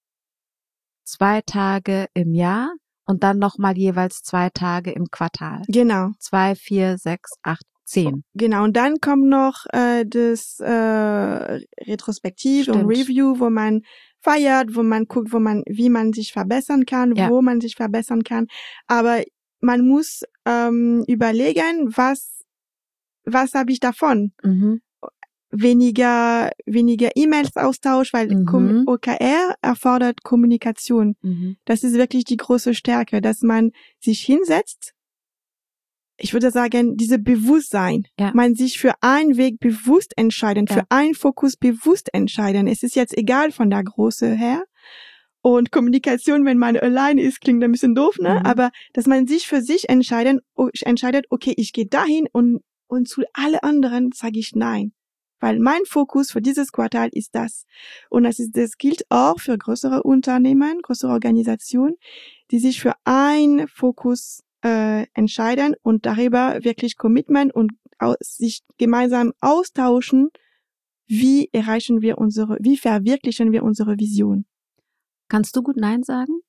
2 Tage im Jahr und dann nochmal jeweils 2 Tage im Quartal. Genau. 2, 4, 6, 8, 10. Genau. Und dann kommt noch das Retrospektiv und Review, wo man feiert, wo man guckt, wie man sich verbessern kann, wo man sich verbessern kann. Aber man muss überlegen, was habe ich davon? Weniger E-Mails Austausch, weil OKR erfordert Kommunikation. Das ist wirklich die große Stärke, dass man sich hinsetzt. Ich würde sagen, diese Bewusstsein, man sich für einen Weg bewusst entscheiden, für einen Fokus bewusst entscheiden. Es ist jetzt egal von der Größe her. Und Kommunikation, wenn man alleine ist, klingt ein bisschen doof, ne? Aber dass man sich für sich entscheidet, okay, ich gehe dahin und zu alle anderen sage ich nein. Weil mein Fokus für dieses Quartal ist das. Und das gilt auch für größere Unternehmen, größere Organisationen, die sich für einen Fokus entscheiden und darüber wirklich Commitment und sich gemeinsam austauschen, wie verwirklichen wir unsere Vision. Kannst du gut Nein sagen?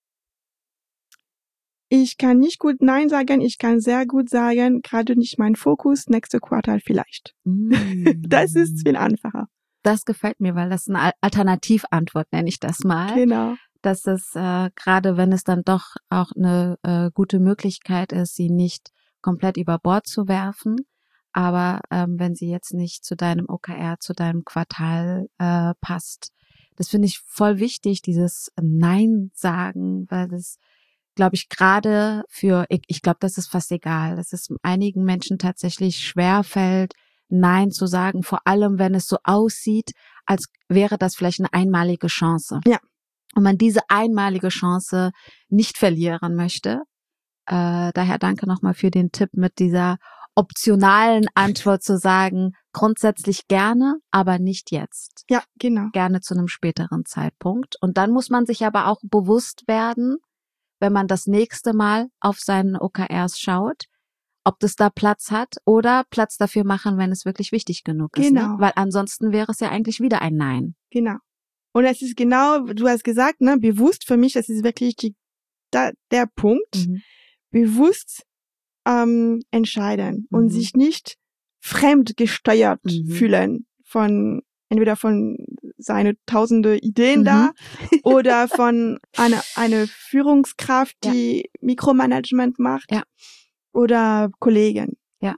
Ich kann nicht gut Nein sagen, ich kann sehr gut sagen, gerade nicht mein Fokus, nächste Quartal vielleicht. Das ist viel einfacher. Das gefällt mir, weil das eine Alternativantwort, nenne ich das mal. Genau. Dass es gerade, wenn es dann doch auch eine gute Möglichkeit ist, sie nicht komplett über Bord zu werfen, aber wenn sie jetzt nicht zu deinem OKR, zu deinem Quartal passt. Das finde ich voll wichtig, dieses Nein sagen, weil das, glaube ich, gerade ich glaube, das ist fast egal, dass es einigen Menschen tatsächlich schwerfällt, Nein zu sagen, vor allem, wenn es so aussieht, als wäre das vielleicht eine einmalige Chance. Ja. Und man diese einmalige Chance nicht verlieren möchte. Daher danke nochmal für den Tipp mit dieser optionalen Antwort zu sagen, grundsätzlich gerne, aber nicht jetzt. Ja, genau. Gerne zu einem späteren Zeitpunkt. Und dann muss man sich aber auch bewusst werden, wenn man das nächste Mal auf seinen OKRs schaut, ob das da Platz hat oder Platz dafür machen, wenn es wirklich wichtig genug ist. Genau. Ne? Weil ansonsten wäre es ja eigentlich wieder ein Nein. Genau. Und es ist genau, du hast gesagt, ne, bewusst für mich, das ist wirklich der Punkt, bewusst entscheiden und sich nicht fremdgesteuert fühlen entweder von seine tausende Ideen da oder von einer Führungskraft, die Mikromanagement macht oder Kollegen. Ja.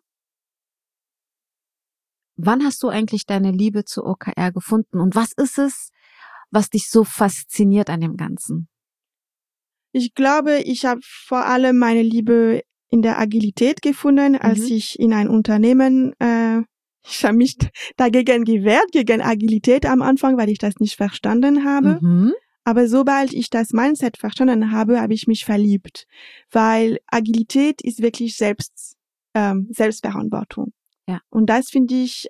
Wann hast du eigentlich deine Liebe zu OKR gefunden und was ist es, was dich so fasziniert an dem Ganzen? Ich glaube, ich habe vor allem meine Liebe in der Agilität gefunden, als ich in ein Unternehmen, ich habe mich dagegen gewehrt, gegen Agilität am Anfang, weil ich das nicht verstanden habe. Aber sobald ich das Mindset verstanden habe, habe ich mich verliebt, weil Agilität ist wirklich Selbstverantwortung. Ja. Und das finde ich,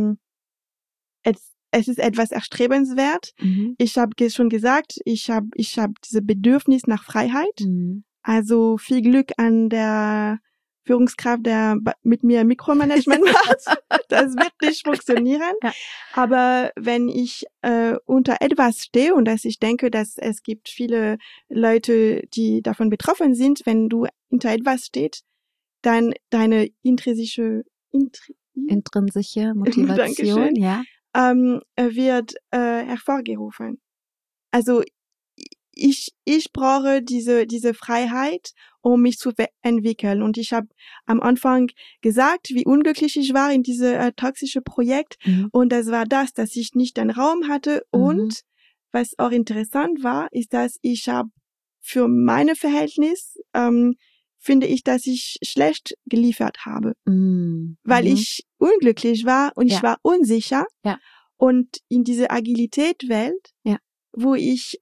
es ist etwas erstrebenswert. Ich habe schon gesagt, ich hab diese Bedürfnis nach Freiheit. Also viel Glück an der Führungskraft, der mit mir Mikromanagement macht. Das wird nicht funktionieren. Ja. Aber wenn ich unter etwas stehe und dass ich denke, dass es gibt viele Leute, die davon betroffen sind, wenn du unter etwas stehst, dann deine intrinsische Motivation, wird hervorgerufen. Also ich brauche diese Freiheit, um mich zu entwickeln. Und ich habe am Anfang gesagt, wie unglücklich ich war in diese toxische Projekt. Und das war dass ich nicht den Raum hatte. Und was auch interessant war, ist, dass ich habe für meine Verhältnis finde ich, dass ich schlecht geliefert habe, weil ich unglücklich war und ich war unsicher. Ja. Und in diese Agilität-Welt, wo ich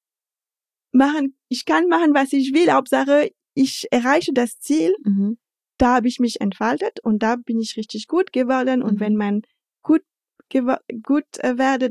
kann machen, was ich will, Hauptsache, ich erreiche das Ziel, da habe ich mich entfaltet und da bin ich richtig gut geworden. Und wenn man gut wird,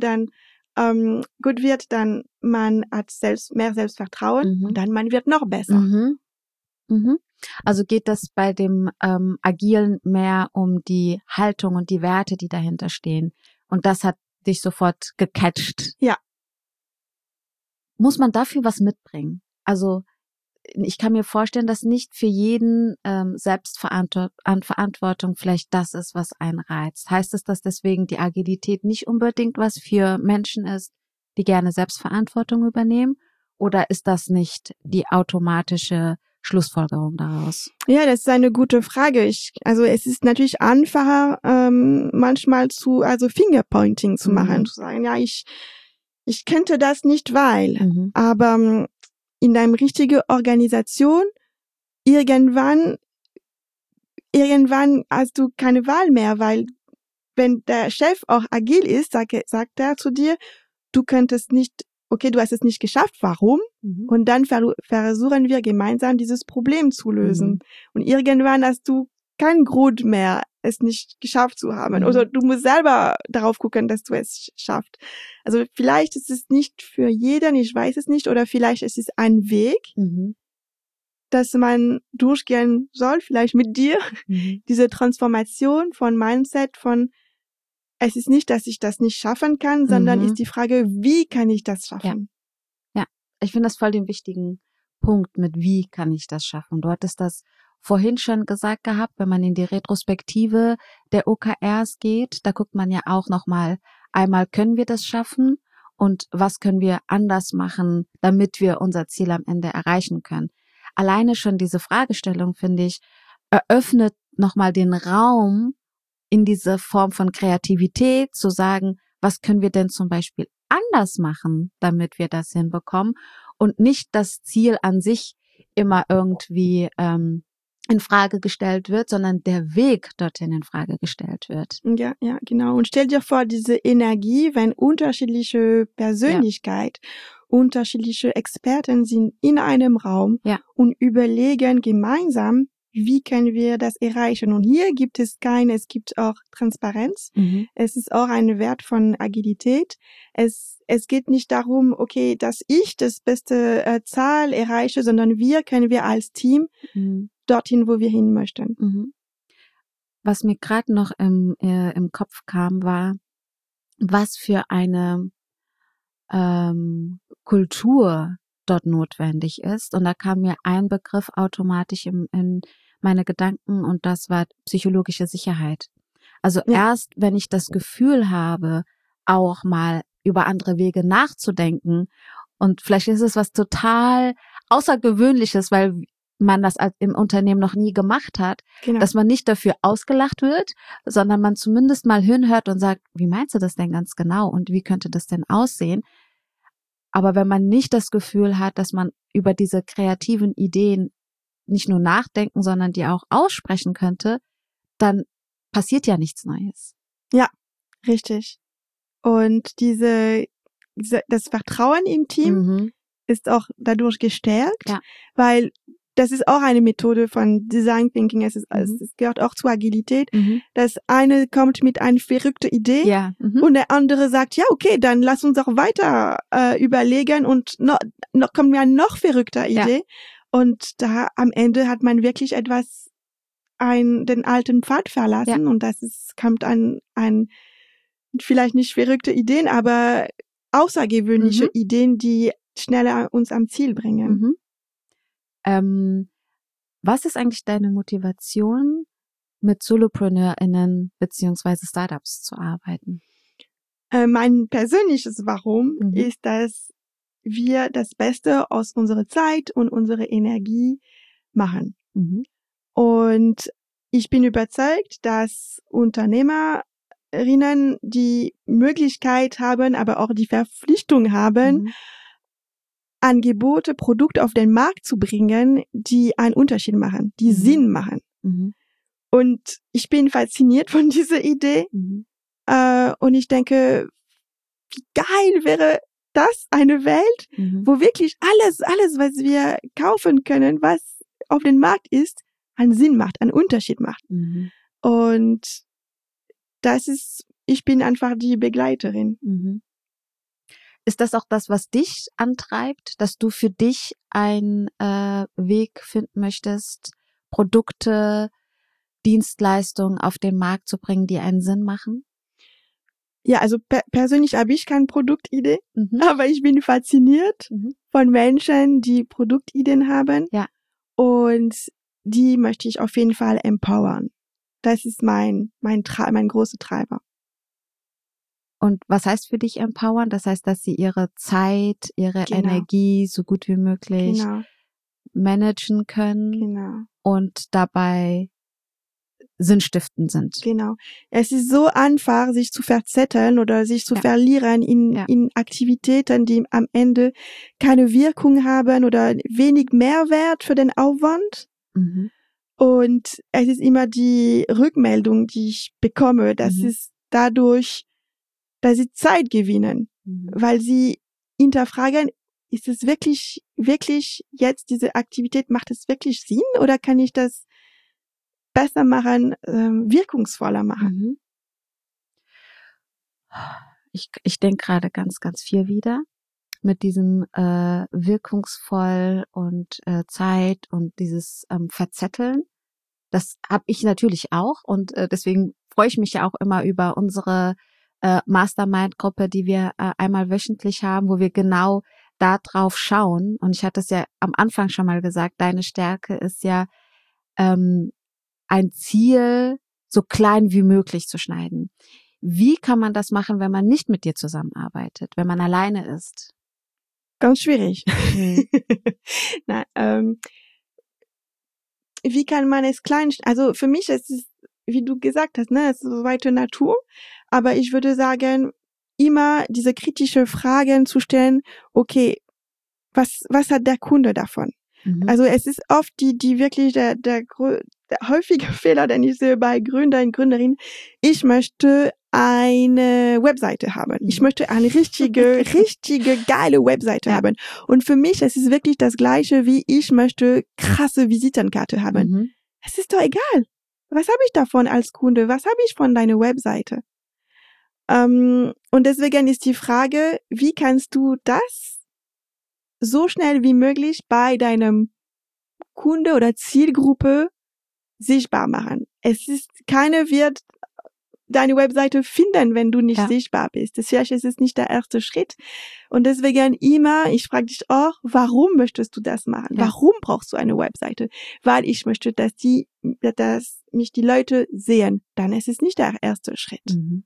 dann man hat mehr Selbstvertrauen und dann man wird noch besser. Also geht das bei dem Agilen mehr um die Haltung und die Werte, die dahinter stehen. Und das hat dich sofort gecatcht. Ja. Muss man dafür was mitbringen? Also ich kann mir vorstellen, dass nicht für jeden Selbstverantwortung vielleicht das ist, was einen reizt. Heißt es, dass deswegen die Agilität nicht unbedingt was für Menschen ist, die gerne Selbstverantwortung übernehmen? Oder ist das nicht die automatische Schlussfolgerung daraus? Ja, das ist eine gute Frage. Also es ist natürlich einfacher, manchmal Fingerpointing zu machen, zu sagen, ja, ich könnte das nicht, weil. Aber in einer richtigen Organisation, irgendwann hast du keine Wahl mehr, weil wenn der Chef auch agil ist, sagt er zu dir, du könntest nicht, okay, du hast es nicht geschafft, warum? Und dann versuchen wir gemeinsam dieses Problem zu lösen. Und irgendwann hast du keinen Grund mehr, es nicht geschafft zu haben. Oder du musst selber darauf gucken, dass du es schaffst. Also vielleicht ist es nicht für jeden, ich weiß es nicht, oder vielleicht ist es ein Weg, dass man durchgehen soll, vielleicht mit dir, diese Transformation von Mindset, von es ist nicht, dass ich das nicht schaffen kann, sondern ist die Frage, wie kann ich das schaffen? Ja, ich finde das voll den wichtigen Punkt mit, wie kann ich das schaffen? Du hattest das vorhin schon gesagt gehabt, wenn man in die Retrospektive der OKRs geht, da guckt man ja auch nochmal, einmal können wir das schaffen und was können wir anders machen, damit wir unser Ziel am Ende erreichen können. Alleine schon diese Fragestellung, finde ich, eröffnet nochmal den Raum, in diese Form von Kreativität zu sagen, was können wir denn zum Beispiel anders machen, damit wir das hinbekommen und nicht das Ziel an sich immer irgendwie in Frage gestellt wird, sondern der Weg dorthin in Frage gestellt wird. Ja, genau. Und stell dir vor, diese Energie, wenn unterschiedliche Persönlichkeit, unterschiedliche Experten sind in einem Raum und überlegen gemeinsam, wie können wir das erreichen? Und hier gibt es es gibt auch Transparenz. Es ist auch ein Wert von Agilität. Es geht nicht darum, okay, dass ich das beste Zahl erreiche, sondern können wir als Team dorthin, wo wir hin möchten. Was mir gerade noch im Kopf kam, war, was für eine Kultur dort notwendig ist. Und da kam mir ein Begriff automatisch in meine Gedanken, und das war psychologische Sicherheit. Also erst, wenn ich das Gefühl habe, auch mal über andere Wege nachzudenken, und vielleicht ist es was total Außergewöhnliches, weil man das im Unternehmen noch nie gemacht hat, dass man nicht dafür ausgelacht wird, sondern man zumindest mal hinhört und sagt, wie meinst du das denn ganz genau und wie könnte das denn aussehen? Aber wenn man nicht das Gefühl hat, dass man über diese kreativen Ideen nicht nur nachdenken, sondern die auch aussprechen könnte, dann passiert ja nichts Neues. Ja, richtig. Und das Vertrauen im Team ist auch dadurch gestärkt, weil das ist auch eine Methode von Design Thinking. Es gehört auch zur Agilität. Das eine kommt mit einer verrückten Idee und der andere sagt, ja, okay, dann lass uns auch weiter überlegen und noch kommt mir eine noch verrückter Idee. Und da am Ende hat man wirklich den alten Pfad verlassen und kommt an vielleicht nicht verrückte Ideen, aber außergewöhnliche Ideen, die schneller uns am Ziel bringen. Was ist eigentlich deine Motivation, mit SolopreneurInnen beziehungsweise Startups zu arbeiten? Mein persönliches Warum ist, dass wir das Beste aus unserer Zeit und unserer Energie machen. Und ich bin überzeugt, dass Unternehmerinnen die Möglichkeit haben, aber auch die Verpflichtung haben, Angebote, Produkte auf den Markt zu bringen, die einen Unterschied machen, die Sinn machen. Und ich bin fasziniert von dieser Idee. Und ich denke, wie geil wäre das, eine Welt, wo wirklich alles, was wir kaufen können, was auf dem Markt ist, einen Sinn macht, einen Unterschied macht. Und ich bin einfach die Begleiterin. Ist das auch das, was dich antreibt, dass du für dich einen Weg finden möchtest, Produkte, Dienstleistungen auf den Markt zu bringen, die einen Sinn machen? Ja, also persönlich habe ich keine Produktidee, aber ich bin fasziniert von Menschen, die Produktideen haben. Und die möchte ich auf jeden Fall empowern. Das ist mein großer Treiber. Und was heißt für dich empowern? Das heißt, dass sie ihre Zeit, ihre Energie so gut wie möglich managen können und dabei sinnstiftend sind. Genau. Es ist so einfach, sich zu verzetteln oder sich zu verlieren in Aktivitäten, die am Ende keine Wirkung haben oder wenig Mehrwert für den Aufwand. Und es ist immer die Rückmeldung, die ich bekomme, dass es dadurch, dass sie Zeit gewinnen, weil sie hinterfragen, ist es wirklich jetzt diese Aktivität, macht es wirklich Sinn oder kann ich das besser machen, wirkungsvoller machen? Ich denke gerade ganz, ganz viel wieder mit diesem wirkungsvoll und Zeit und dieses Verzetteln. Das habe ich natürlich auch und deswegen freue ich mich ja auch immer über unsere Mastermind-Gruppe, die wir einmal wöchentlich haben, wo wir genau da drauf schauen. Und ich hatte es ja am Anfang schon mal gesagt, deine Stärke ist ja, ein Ziel so klein wie möglich zu schneiden. Wie kann man das machen, wenn man nicht mit dir zusammenarbeitet, wenn man alleine ist? Ganz schwierig. Na, wie kann man es klein, also für mich ist es, wie du gesagt hast, es ist so weite Natur, aber ich würde sagen, immer diese kritische Fragen zu stellen, okay, was hat der Kunde davon? Also es ist oft die wirklich der häufige Fehler, den ich sehe bei Gründer und Gründerinnen. Ich möchte eine Webseite haben. Ich möchte eine richtige geile Webseite haben. Und für mich, es ist wirklich das Gleiche, wie ich möchte krasse Visitenkarte haben. Es ist doch egal. Was habe ich davon als Kunde? Was habe ich von deiner Webseite? Und deswegen ist die Frage, wie kannst du das so schnell wie möglich bei deinem Kunde oder Zielgruppe sichtbar machen? Keiner wird deine Webseite finden, wenn du nicht sichtbar bist. Vielleicht ist es nicht der erste Schritt. Und deswegen ich frage dich auch, warum möchtest du das machen? Ja. Warum brauchst du eine Webseite? Weil ich möchte, dass mich die Leute sehen. Dann ist es nicht der erste Schritt. Mhm.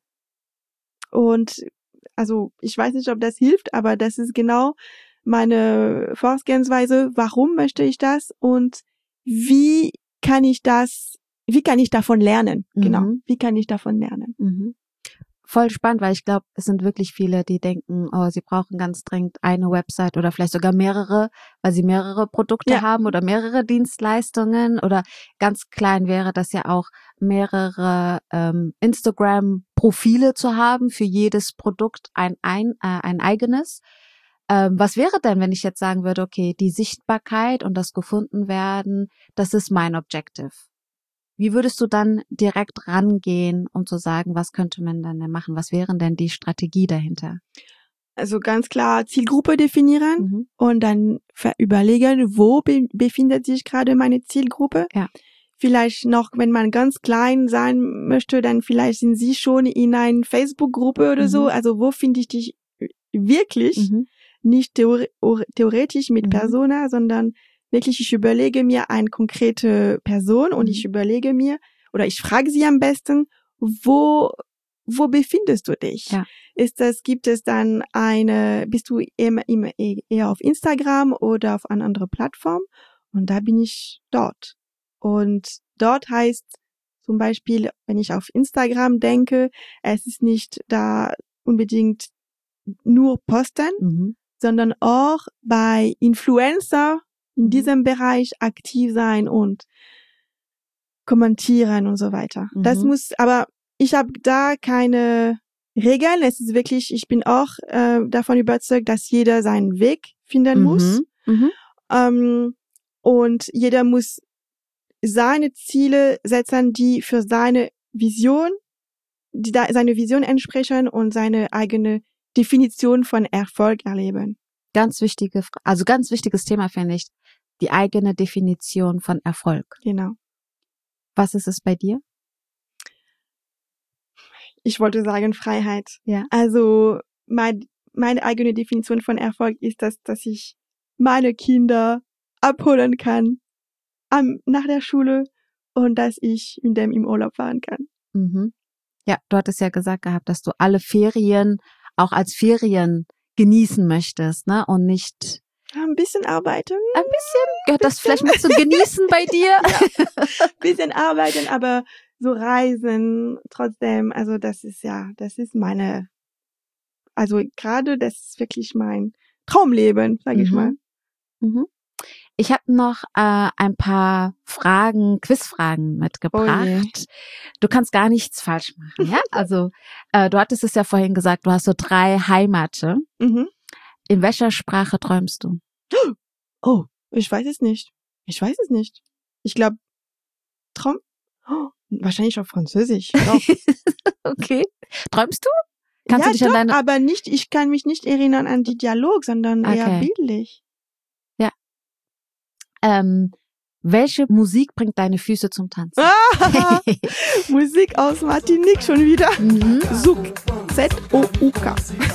Und also ich weiß nicht, ob das hilft, aber das ist genau meine Vorgehensweise. Warum möchte ich das? Und wie kann ich davon lernen? Mhm. Genau. Wie kann ich davon lernen? Mhm. Voll spannend, weil ich glaube, es sind wirklich viele, die denken, sie brauchen ganz dringend eine Website oder vielleicht sogar mehrere, weil sie mehrere Produkte haben oder mehrere Dienstleistungen, oder ganz klein wäre das ja auch, mehrere Instagram-Profile zu haben, für jedes Produkt ein eigenes. Was wäre denn, wenn ich jetzt sagen würde, okay, die Sichtbarkeit und das Gefundenwerden, das ist mein Objective? Wie würdest du dann direkt rangehen, um zu sagen, was könnte man denn machen? Was wäre denn die Strategie dahinter? Also ganz klar Zielgruppe definieren und dann überlegen, wo befindet sich gerade meine Zielgruppe. Ja. Vielleicht noch, wenn man ganz klein sein möchte, dann vielleicht sind sie schon in einer Facebook-Gruppe oder so. Also wo finde ich dich wirklich? Nicht theoretisch mit Persona, sondern wirklich, ich überlege mir eine konkrete Person und ich überlege mir, oder ich frage sie am besten, wo befindest du dich? Ja. Gibt es dann bist du eher auf Instagram oder auf einer anderen Plattform? Und da bin ich dort. Und dort heißt zum Beispiel, wenn ich auf Instagram denke, es ist nicht da unbedingt nur posten, sondern auch bei Influencer in diesem Bereich aktiv sein und kommentieren und so weiter. Das aber ich habe da keine Regeln. Es ist wirklich, ich bin auch davon überzeugt, dass jeder seinen Weg finden muss. Und jeder muss seine Ziele setzen, die für seine Vision entsprechen und seine eigene Definition von Erfolg erleben. Ganz wichtiges Thema, finde ich. Die eigene Definition von Erfolg. Genau. Was ist es bei dir? Ich wollte sagen Freiheit. Ja. Also meine eigene Definition von Erfolg ist, dass ich meine Kinder abholen kann nach der Schule und dass ich mit dem im Urlaub fahren kann. Ja, du hattest ja gesagt gehabt, dass du alle Ferien auch als Ferien genießen möchtest, ne? Und nicht ein bisschen arbeiten. Ein bisschen? Gehört das vielleicht mit zu genießen bei dir? Ja. Bisschen arbeiten, aber so reisen trotzdem, also das ist meine, also gerade das ist wirklich mein Traumleben, sage ich mal. Ich habe noch ein paar Quizfragen mitgebracht. Oh je. Du kannst gar nichts falsch machen, ja? Also du hattest es ja vorhin gesagt, du hast so 3 Heimate. In welcher Sprache träumst du? Oh, ich weiß es nicht. Ich glaube, wahrscheinlich auf Französisch. Okay. Träumst du? Kannst du dich an deine... aber nicht, ich kann mich nicht erinnern an die Dialog, sondern eher bildlich. Ja. Welche Musik bringt deine Füße zum Tanzen? Musik aus Martinique schon wieder. Zouk. Z-O-U-K.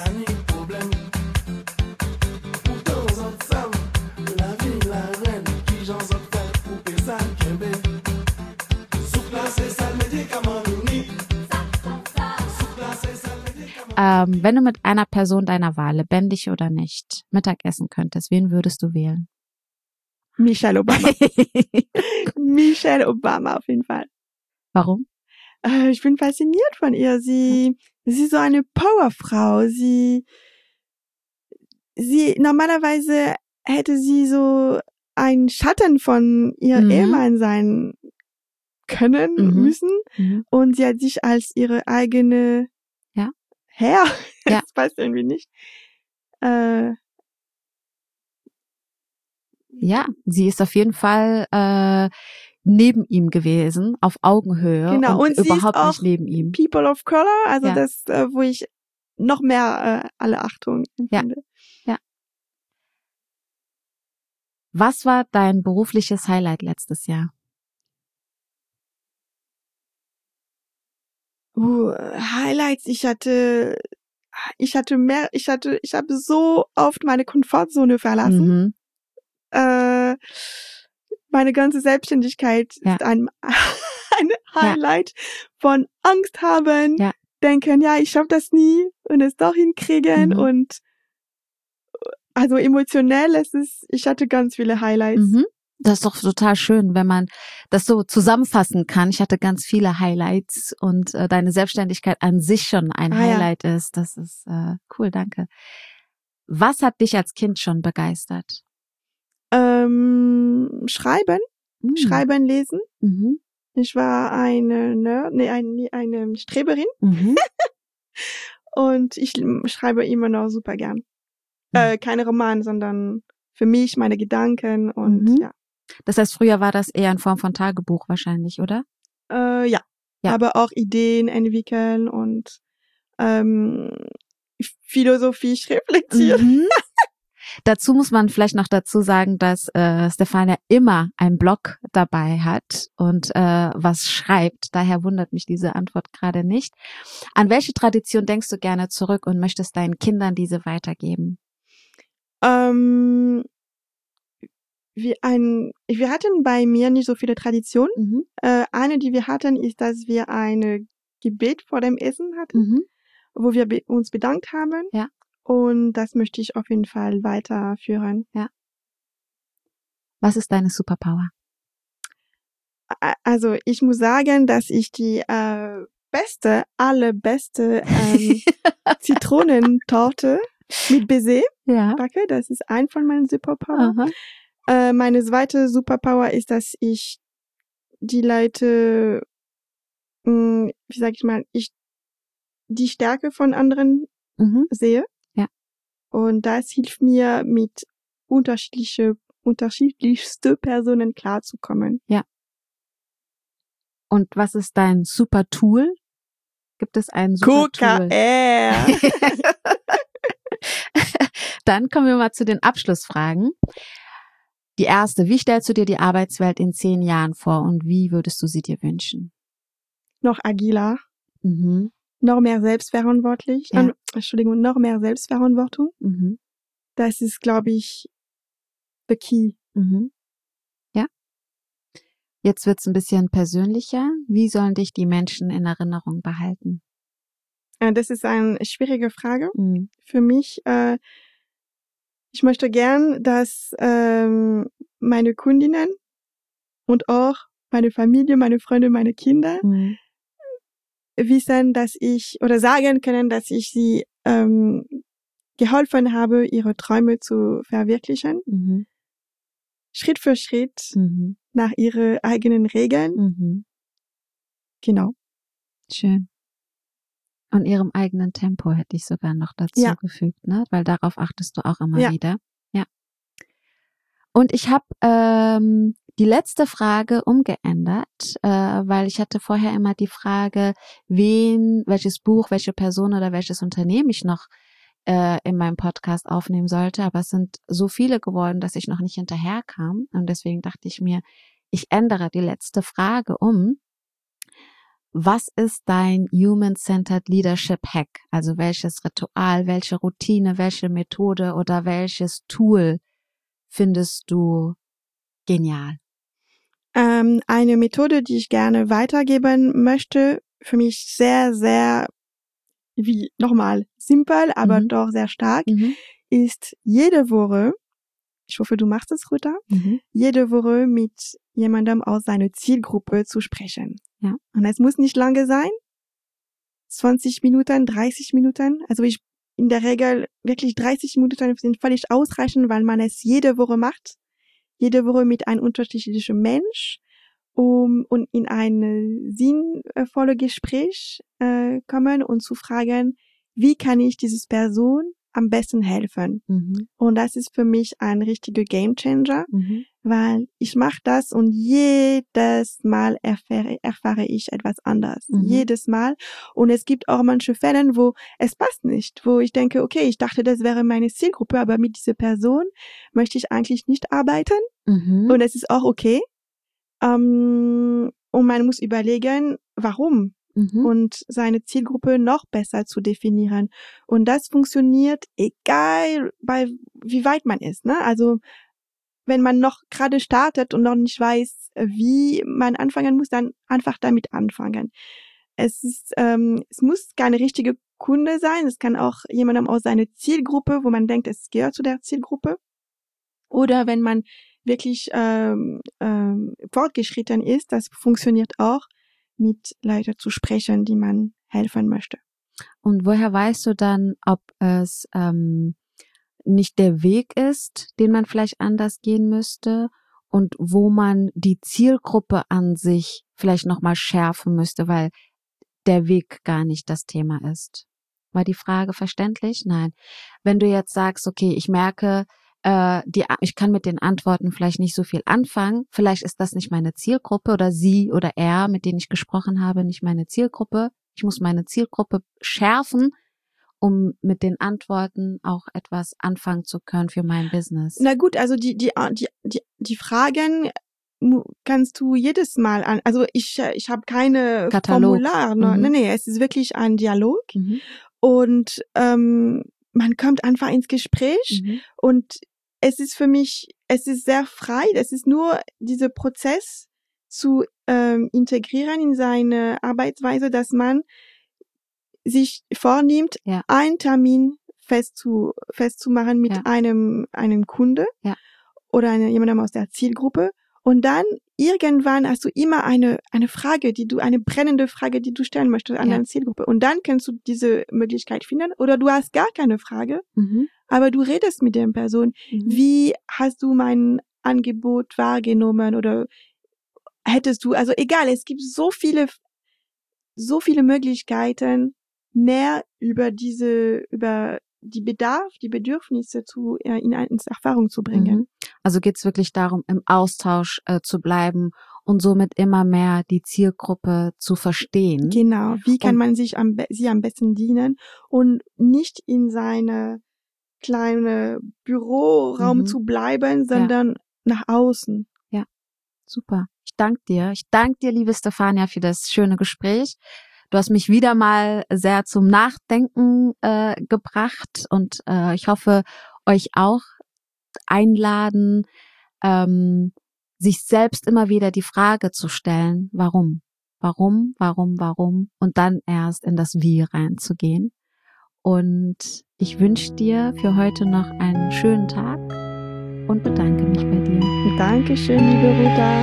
Wenn du mit einer Person deiner Wahl, lebendig oder nicht, Mittagessen könntest, wen würdest du wählen? Michelle Obama. Michelle Obama auf jeden Fall. Warum? Ich bin fasziniert von ihr. Sie ist so eine Powerfrau. Sie normalerweise hätte sie so ein Schatten von ihrem Ehemann sein können, müssen. Und sie hat sich als ihre eigene Herr, das passt irgendwie nicht. Ja, sie ist auf jeden Fall neben ihm gewesen, auf Augenhöhe Genau. Und überhaupt sie ist nicht neben ihm. People of Color, also Ja. das, wo ich noch mehr alle Achtung empfinde. Ja. Was war dein berufliches Highlight letztes Jahr? Highlights, ich habe so oft meine Komfortzone verlassen. Meine ganze Selbstständigkeit ist ein Highlight von Angst haben, denken, ja, ich schaffe das nie und es doch hinkriegen und also emotionell ich hatte ganz viele Highlights. Das ist doch total schön, wenn man das so zusammenfassen kann. Ich hatte ganz viele Highlights und deine Selbstständigkeit an sich schon ein Highlight ist. Das ist cool, danke. Was hat dich als Kind schon begeistert? Schreiben, lesen. Ich war eine Streberin und ich schreibe immer noch super gern. Keine Romane, sondern für mich meine Gedanken und ja. Das heißt, früher war das eher in Form von Tagebuch wahrscheinlich, oder? Ja. Aber auch Ideen entwickeln und Philosophie reflektieren. Dazu muss man vielleicht noch dazu sagen, dass Stefania immer einen Blog dabei hat und was schreibt. Daher wundert mich diese Antwort gerade nicht. An welche Tradition denkst du gerne zurück und möchtest deinen Kindern diese weitergeben? Wir hatten bei mir nicht so viele Traditionen. Eine, die wir hatten, ist, dass wir ein Gebet vor dem Essen hatten, wo wir uns bedankt haben. Ja. Und das möchte ich auf jeden Fall weiterführen. Ja. Was ist deine Superpower? Also ich muss sagen, dass ich die allerbeste Zitronentorte mit Baiser backe. Das ist ein von meinen Superpower. Meine zweite Superpower ist, dass ich die Leute, die Stärke von anderen sehe. Ja. Und das hilft mir, mit unterschiedlichste Personen klarzukommen. Ja. Und was ist dein super Tool? Gibt es ein super Tool? KKR. Dann kommen wir mal zu den Abschlussfragen. Die erste, wie stellst du dir die Arbeitswelt in 10 Jahren vor und wie würdest du sie dir wünschen? Noch agiler. Noch mehr selbstverantwortlich. Ja. Noch mehr Selbstverantwortung. Das ist, glaube ich, the key. Ja. Jetzt wird's ein bisschen persönlicher. Wie sollen dich die Menschen in Erinnerung behalten? Das ist eine schwierige Frage für mich. Ich möchte gern, dass meine Kundinnen und auch meine Familie, meine Freunde, meine Kinder wissen, sagen können, dass ich sie geholfen habe, ihre Träume zu verwirklichen. Schritt für Schritt nach ihren eigenen Regeln. Genau. Schön. Und ihrem eigenen Tempo hätte ich sogar noch dazu gefügt, ne? Weil darauf achtest du auch immer wieder. Ja. Und ich habe die letzte Frage umgeändert, weil ich hatte vorher immer die Frage, welches Buch, welche Person oder welches Unternehmen ich noch in meinem Podcast aufnehmen sollte. Aber es sind so viele geworden, dass ich noch nicht hinterherkam. Und deswegen dachte ich mir, ich ändere die letzte Frage um. Was ist dein Human-Centered Leadership Hack? Also welches Ritual, welche Routine, welche Methode oder welches Tool findest du genial? Eine Methode, die ich gerne weitergeben möchte, für mich sehr, sehr, simpel, aber doch sehr stark, ist jede Woche, ich hoffe, du machst es, Ruta, jede Woche mit jemandem aus seiner Zielgruppe zu sprechen. Ja. Und es muss nicht lange sein. 20 Minuten, 30 Minuten. Also in der Regel wirklich 30 Minuten sind völlig ausreichend, weil man es jede Woche macht. Jede Woche mit einem unterschiedlichen Mensch, und in ein sinnvolles Gespräch kommen und zu fragen, wie kann ich diese Person am besten helfen. Und das ist für mich ein richtiger Gamechanger, weil ich mache das und jedes Mal erfahre ich etwas anderes. Jedes Mal. Und es gibt auch manche Fälle, wo es passt nicht, wo ich denke, okay, ich dachte, das wäre meine Zielgruppe, aber mit dieser Person möchte ich eigentlich nicht arbeiten. Und es ist auch okay. Und man muss überlegen, warum. Und seine Zielgruppe noch besser zu definieren. Und das funktioniert egal, wie weit man ist, ne? Also, wenn man noch gerade startet und noch nicht weiß, wie man anfangen muss, dann einfach damit anfangen. Es muss keine richtige Kunde sein. Es kann auch jemandem aus seiner Zielgruppe, wo man denkt, es gehört zu der Zielgruppe. Oder wenn man wirklich fortgeschritten ist, das funktioniert auch, mit Leuten zu sprechen, die man helfen möchte. Und woher weißt du dann, ob es nicht der Weg ist, den man vielleicht anders gehen müsste und wo man die Zielgruppe an sich vielleicht nochmal schärfen müsste, weil der Weg gar nicht das Thema ist? War die Frage verständlich? Nein. Wenn du jetzt sagst, okay, ich merke, ich kann mit den Antworten vielleicht nicht so viel anfangen. Vielleicht ist das nicht meine Zielgruppe oder sie oder er, mit denen ich gesprochen habe, nicht meine Zielgruppe. Ich muss meine Zielgruppe schärfen, um mit den Antworten auch etwas anfangen zu können für mein Business. Na gut, also die Fragen kannst du jedes Mal an. Also ich habe keine Katalog. Formular. Nee, es ist wirklich ein Dialog. Und man kommt einfach ins Gespräch und es ist für mich, es ist sehr frei. Es ist nur dieser Prozess zu integrieren in seine Arbeitsweise, dass man sich vornimmt, einen Termin festzumachen mit einem Kunde oder jemandem aus der Zielgruppe. Und dann irgendwann hast du immer eine Frage, eine brennende Frage, die du stellen möchtest an deine Zielgruppe. Und dann kannst du diese Möglichkeit finden. Oder du hast gar keine Frage, aber du redest mit der Person. Wie hast du mein Angebot wahrgenommen? Oder hättest du, also egal, es gibt so viele Möglichkeiten, mehr über die Bedürfnisse in Erfahrung zu bringen. Also geht's wirklich darum, im Austausch zu bleiben und somit immer mehr die Zielgruppe zu verstehen. Genau. Wie kann man sie am besten dienen und nicht in seine kleine Büroraum zu bleiben, sondern nach außen. Ja, super. Ich danke dir. Ich danke dir, liebe Stefania, für das schöne Gespräch. Du hast mich wieder mal sehr zum Nachdenken gebracht und ich hoffe, euch auch einladen, sich selbst immer wieder die Frage zu stellen, warum? Warum? Warum? Warum? Und dann erst in das Wie reinzugehen. Und ich wünsche dir für heute noch einen schönen Tag und bedanke mich bei dir. Dankeschön, liebe Ruta.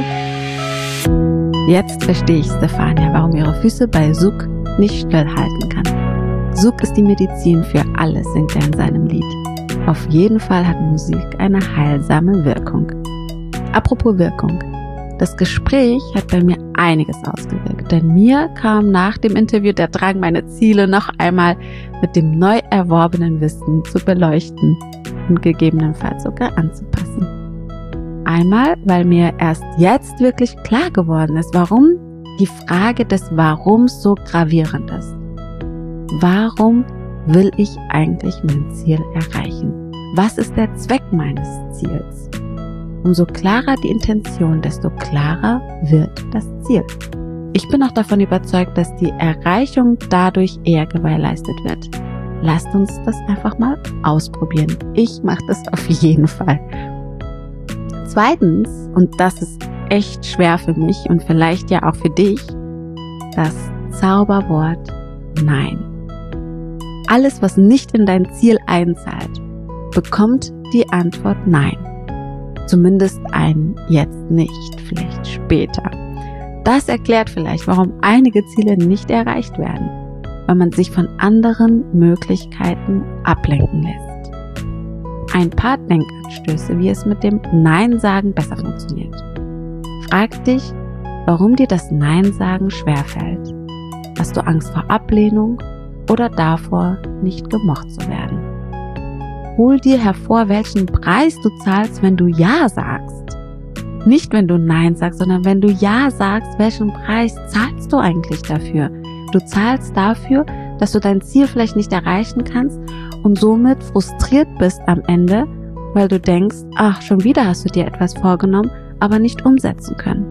Jetzt verstehe ich, Stefania, warum ihre Füße bei Suk nicht stillhalten kann. Suk ist die Medizin für alles, singt er in seinem Lied. Auf jeden Fall hat Musik eine heilsame Wirkung. Apropos Wirkung. Das Gespräch hat bei mir einiges ausgewirkt, denn mir kam nach dem Interview der Drang, meine Ziele noch einmal mit dem neu erworbenen Wissen zu beleuchten und gegebenenfalls sogar anzupassen. Einmal, weil mir erst jetzt wirklich klar geworden ist, warum die Frage des Warums so gravierend ist. Warum will ich eigentlich mein Ziel erreichen? Was ist der Zweck meines Ziels? Umso klarer die Intention, desto klarer wird das Ziel. Ich bin auch davon überzeugt, dass die Erreichung dadurch eher gewährleistet wird. Lasst uns das einfach mal ausprobieren. Ich mache das auf jeden Fall. Zweitens, und das ist echt schwer für mich und vielleicht ja auch für dich, das Zauberwort Nein. Alles, was nicht in dein Ziel einzahlt, bekommt die Antwort Nein. Zumindest ein jetzt nicht, vielleicht später. Das erklärt vielleicht, warum einige Ziele nicht erreicht werden, weil man sich von anderen Möglichkeiten ablenken lässt. Ein paar Denkanstöße, wie es mit dem Nein-Sagen besser funktioniert. Frag dich, warum dir das Nein-Sagen schwerfällt. Hast du Angst vor Ablehnung oder davor, nicht gemocht zu werden? hol dir hervor, welchen Preis du zahlst, wenn du Ja sagst. Nicht, wenn du Nein sagst, sondern wenn du Ja sagst, welchen Preis zahlst du eigentlich dafür? Du zahlst dafür, dass du dein Ziel vielleicht nicht erreichen kannst und somit frustriert bist am Ende, weil du denkst, ach, schon wieder hast du dir etwas vorgenommen, aber nicht umsetzen können.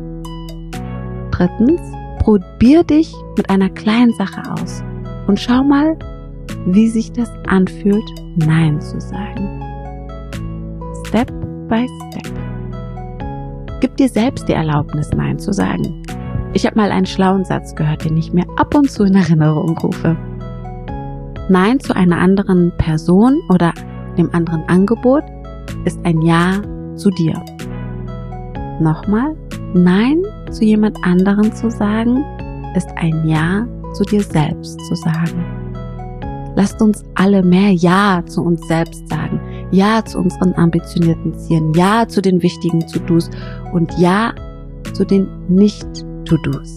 3. Probier dich mit einer kleinen Sache aus und schau mal, wie sich das anfühlt, Nein zu sagen. Step by Step. Gib dir selbst die Erlaubnis, Nein zu sagen. Ich habe mal einen schlauen Satz gehört, den ich mir ab und zu in Erinnerung rufe. Nein zu einer anderen Person oder dem anderen Angebot ist ein Ja zu dir. Nochmal, Nein zu jemand anderen zu sagen, ist ein Ja zu dir selbst zu sagen. Lasst uns alle mehr Ja zu uns selbst sagen. Ja zu unseren ambitionierten Zielen. Ja zu den wichtigen To-Dos und Ja zu den Nicht-To-Dos.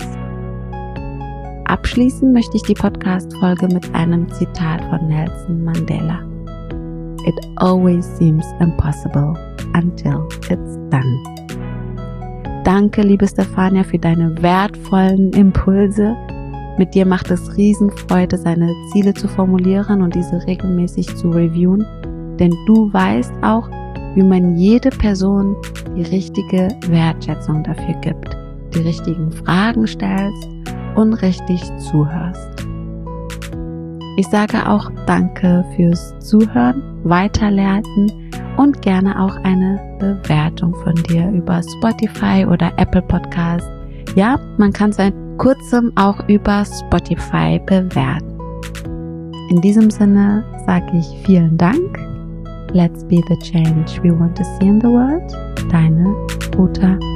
Abschließen möchte ich die Podcast-Folge mit einem Zitat von Nelson Mandela. It always seems impossible until it's done. Danke, liebe Stefania, für deine wertvollen Impulse. Mit dir macht es Riesenfreude, seine Ziele zu formulieren und diese regelmäßig zu reviewen, denn du weißt auch, wie man jede Person die richtige Wertschätzung dafür gibt, die richtigen Fragen stellst und richtig zuhörst. Ich sage auch Danke fürs Zuhören, Weiterleiten und gerne auch eine Bewertung von dir über Spotify oder Apple Podcast. Ja, man kann seit kurzem auch über Spotify bewerten. In diesem Sinne sage ich vielen Dank. Let's be the change we want to see in the world. Deine Uta.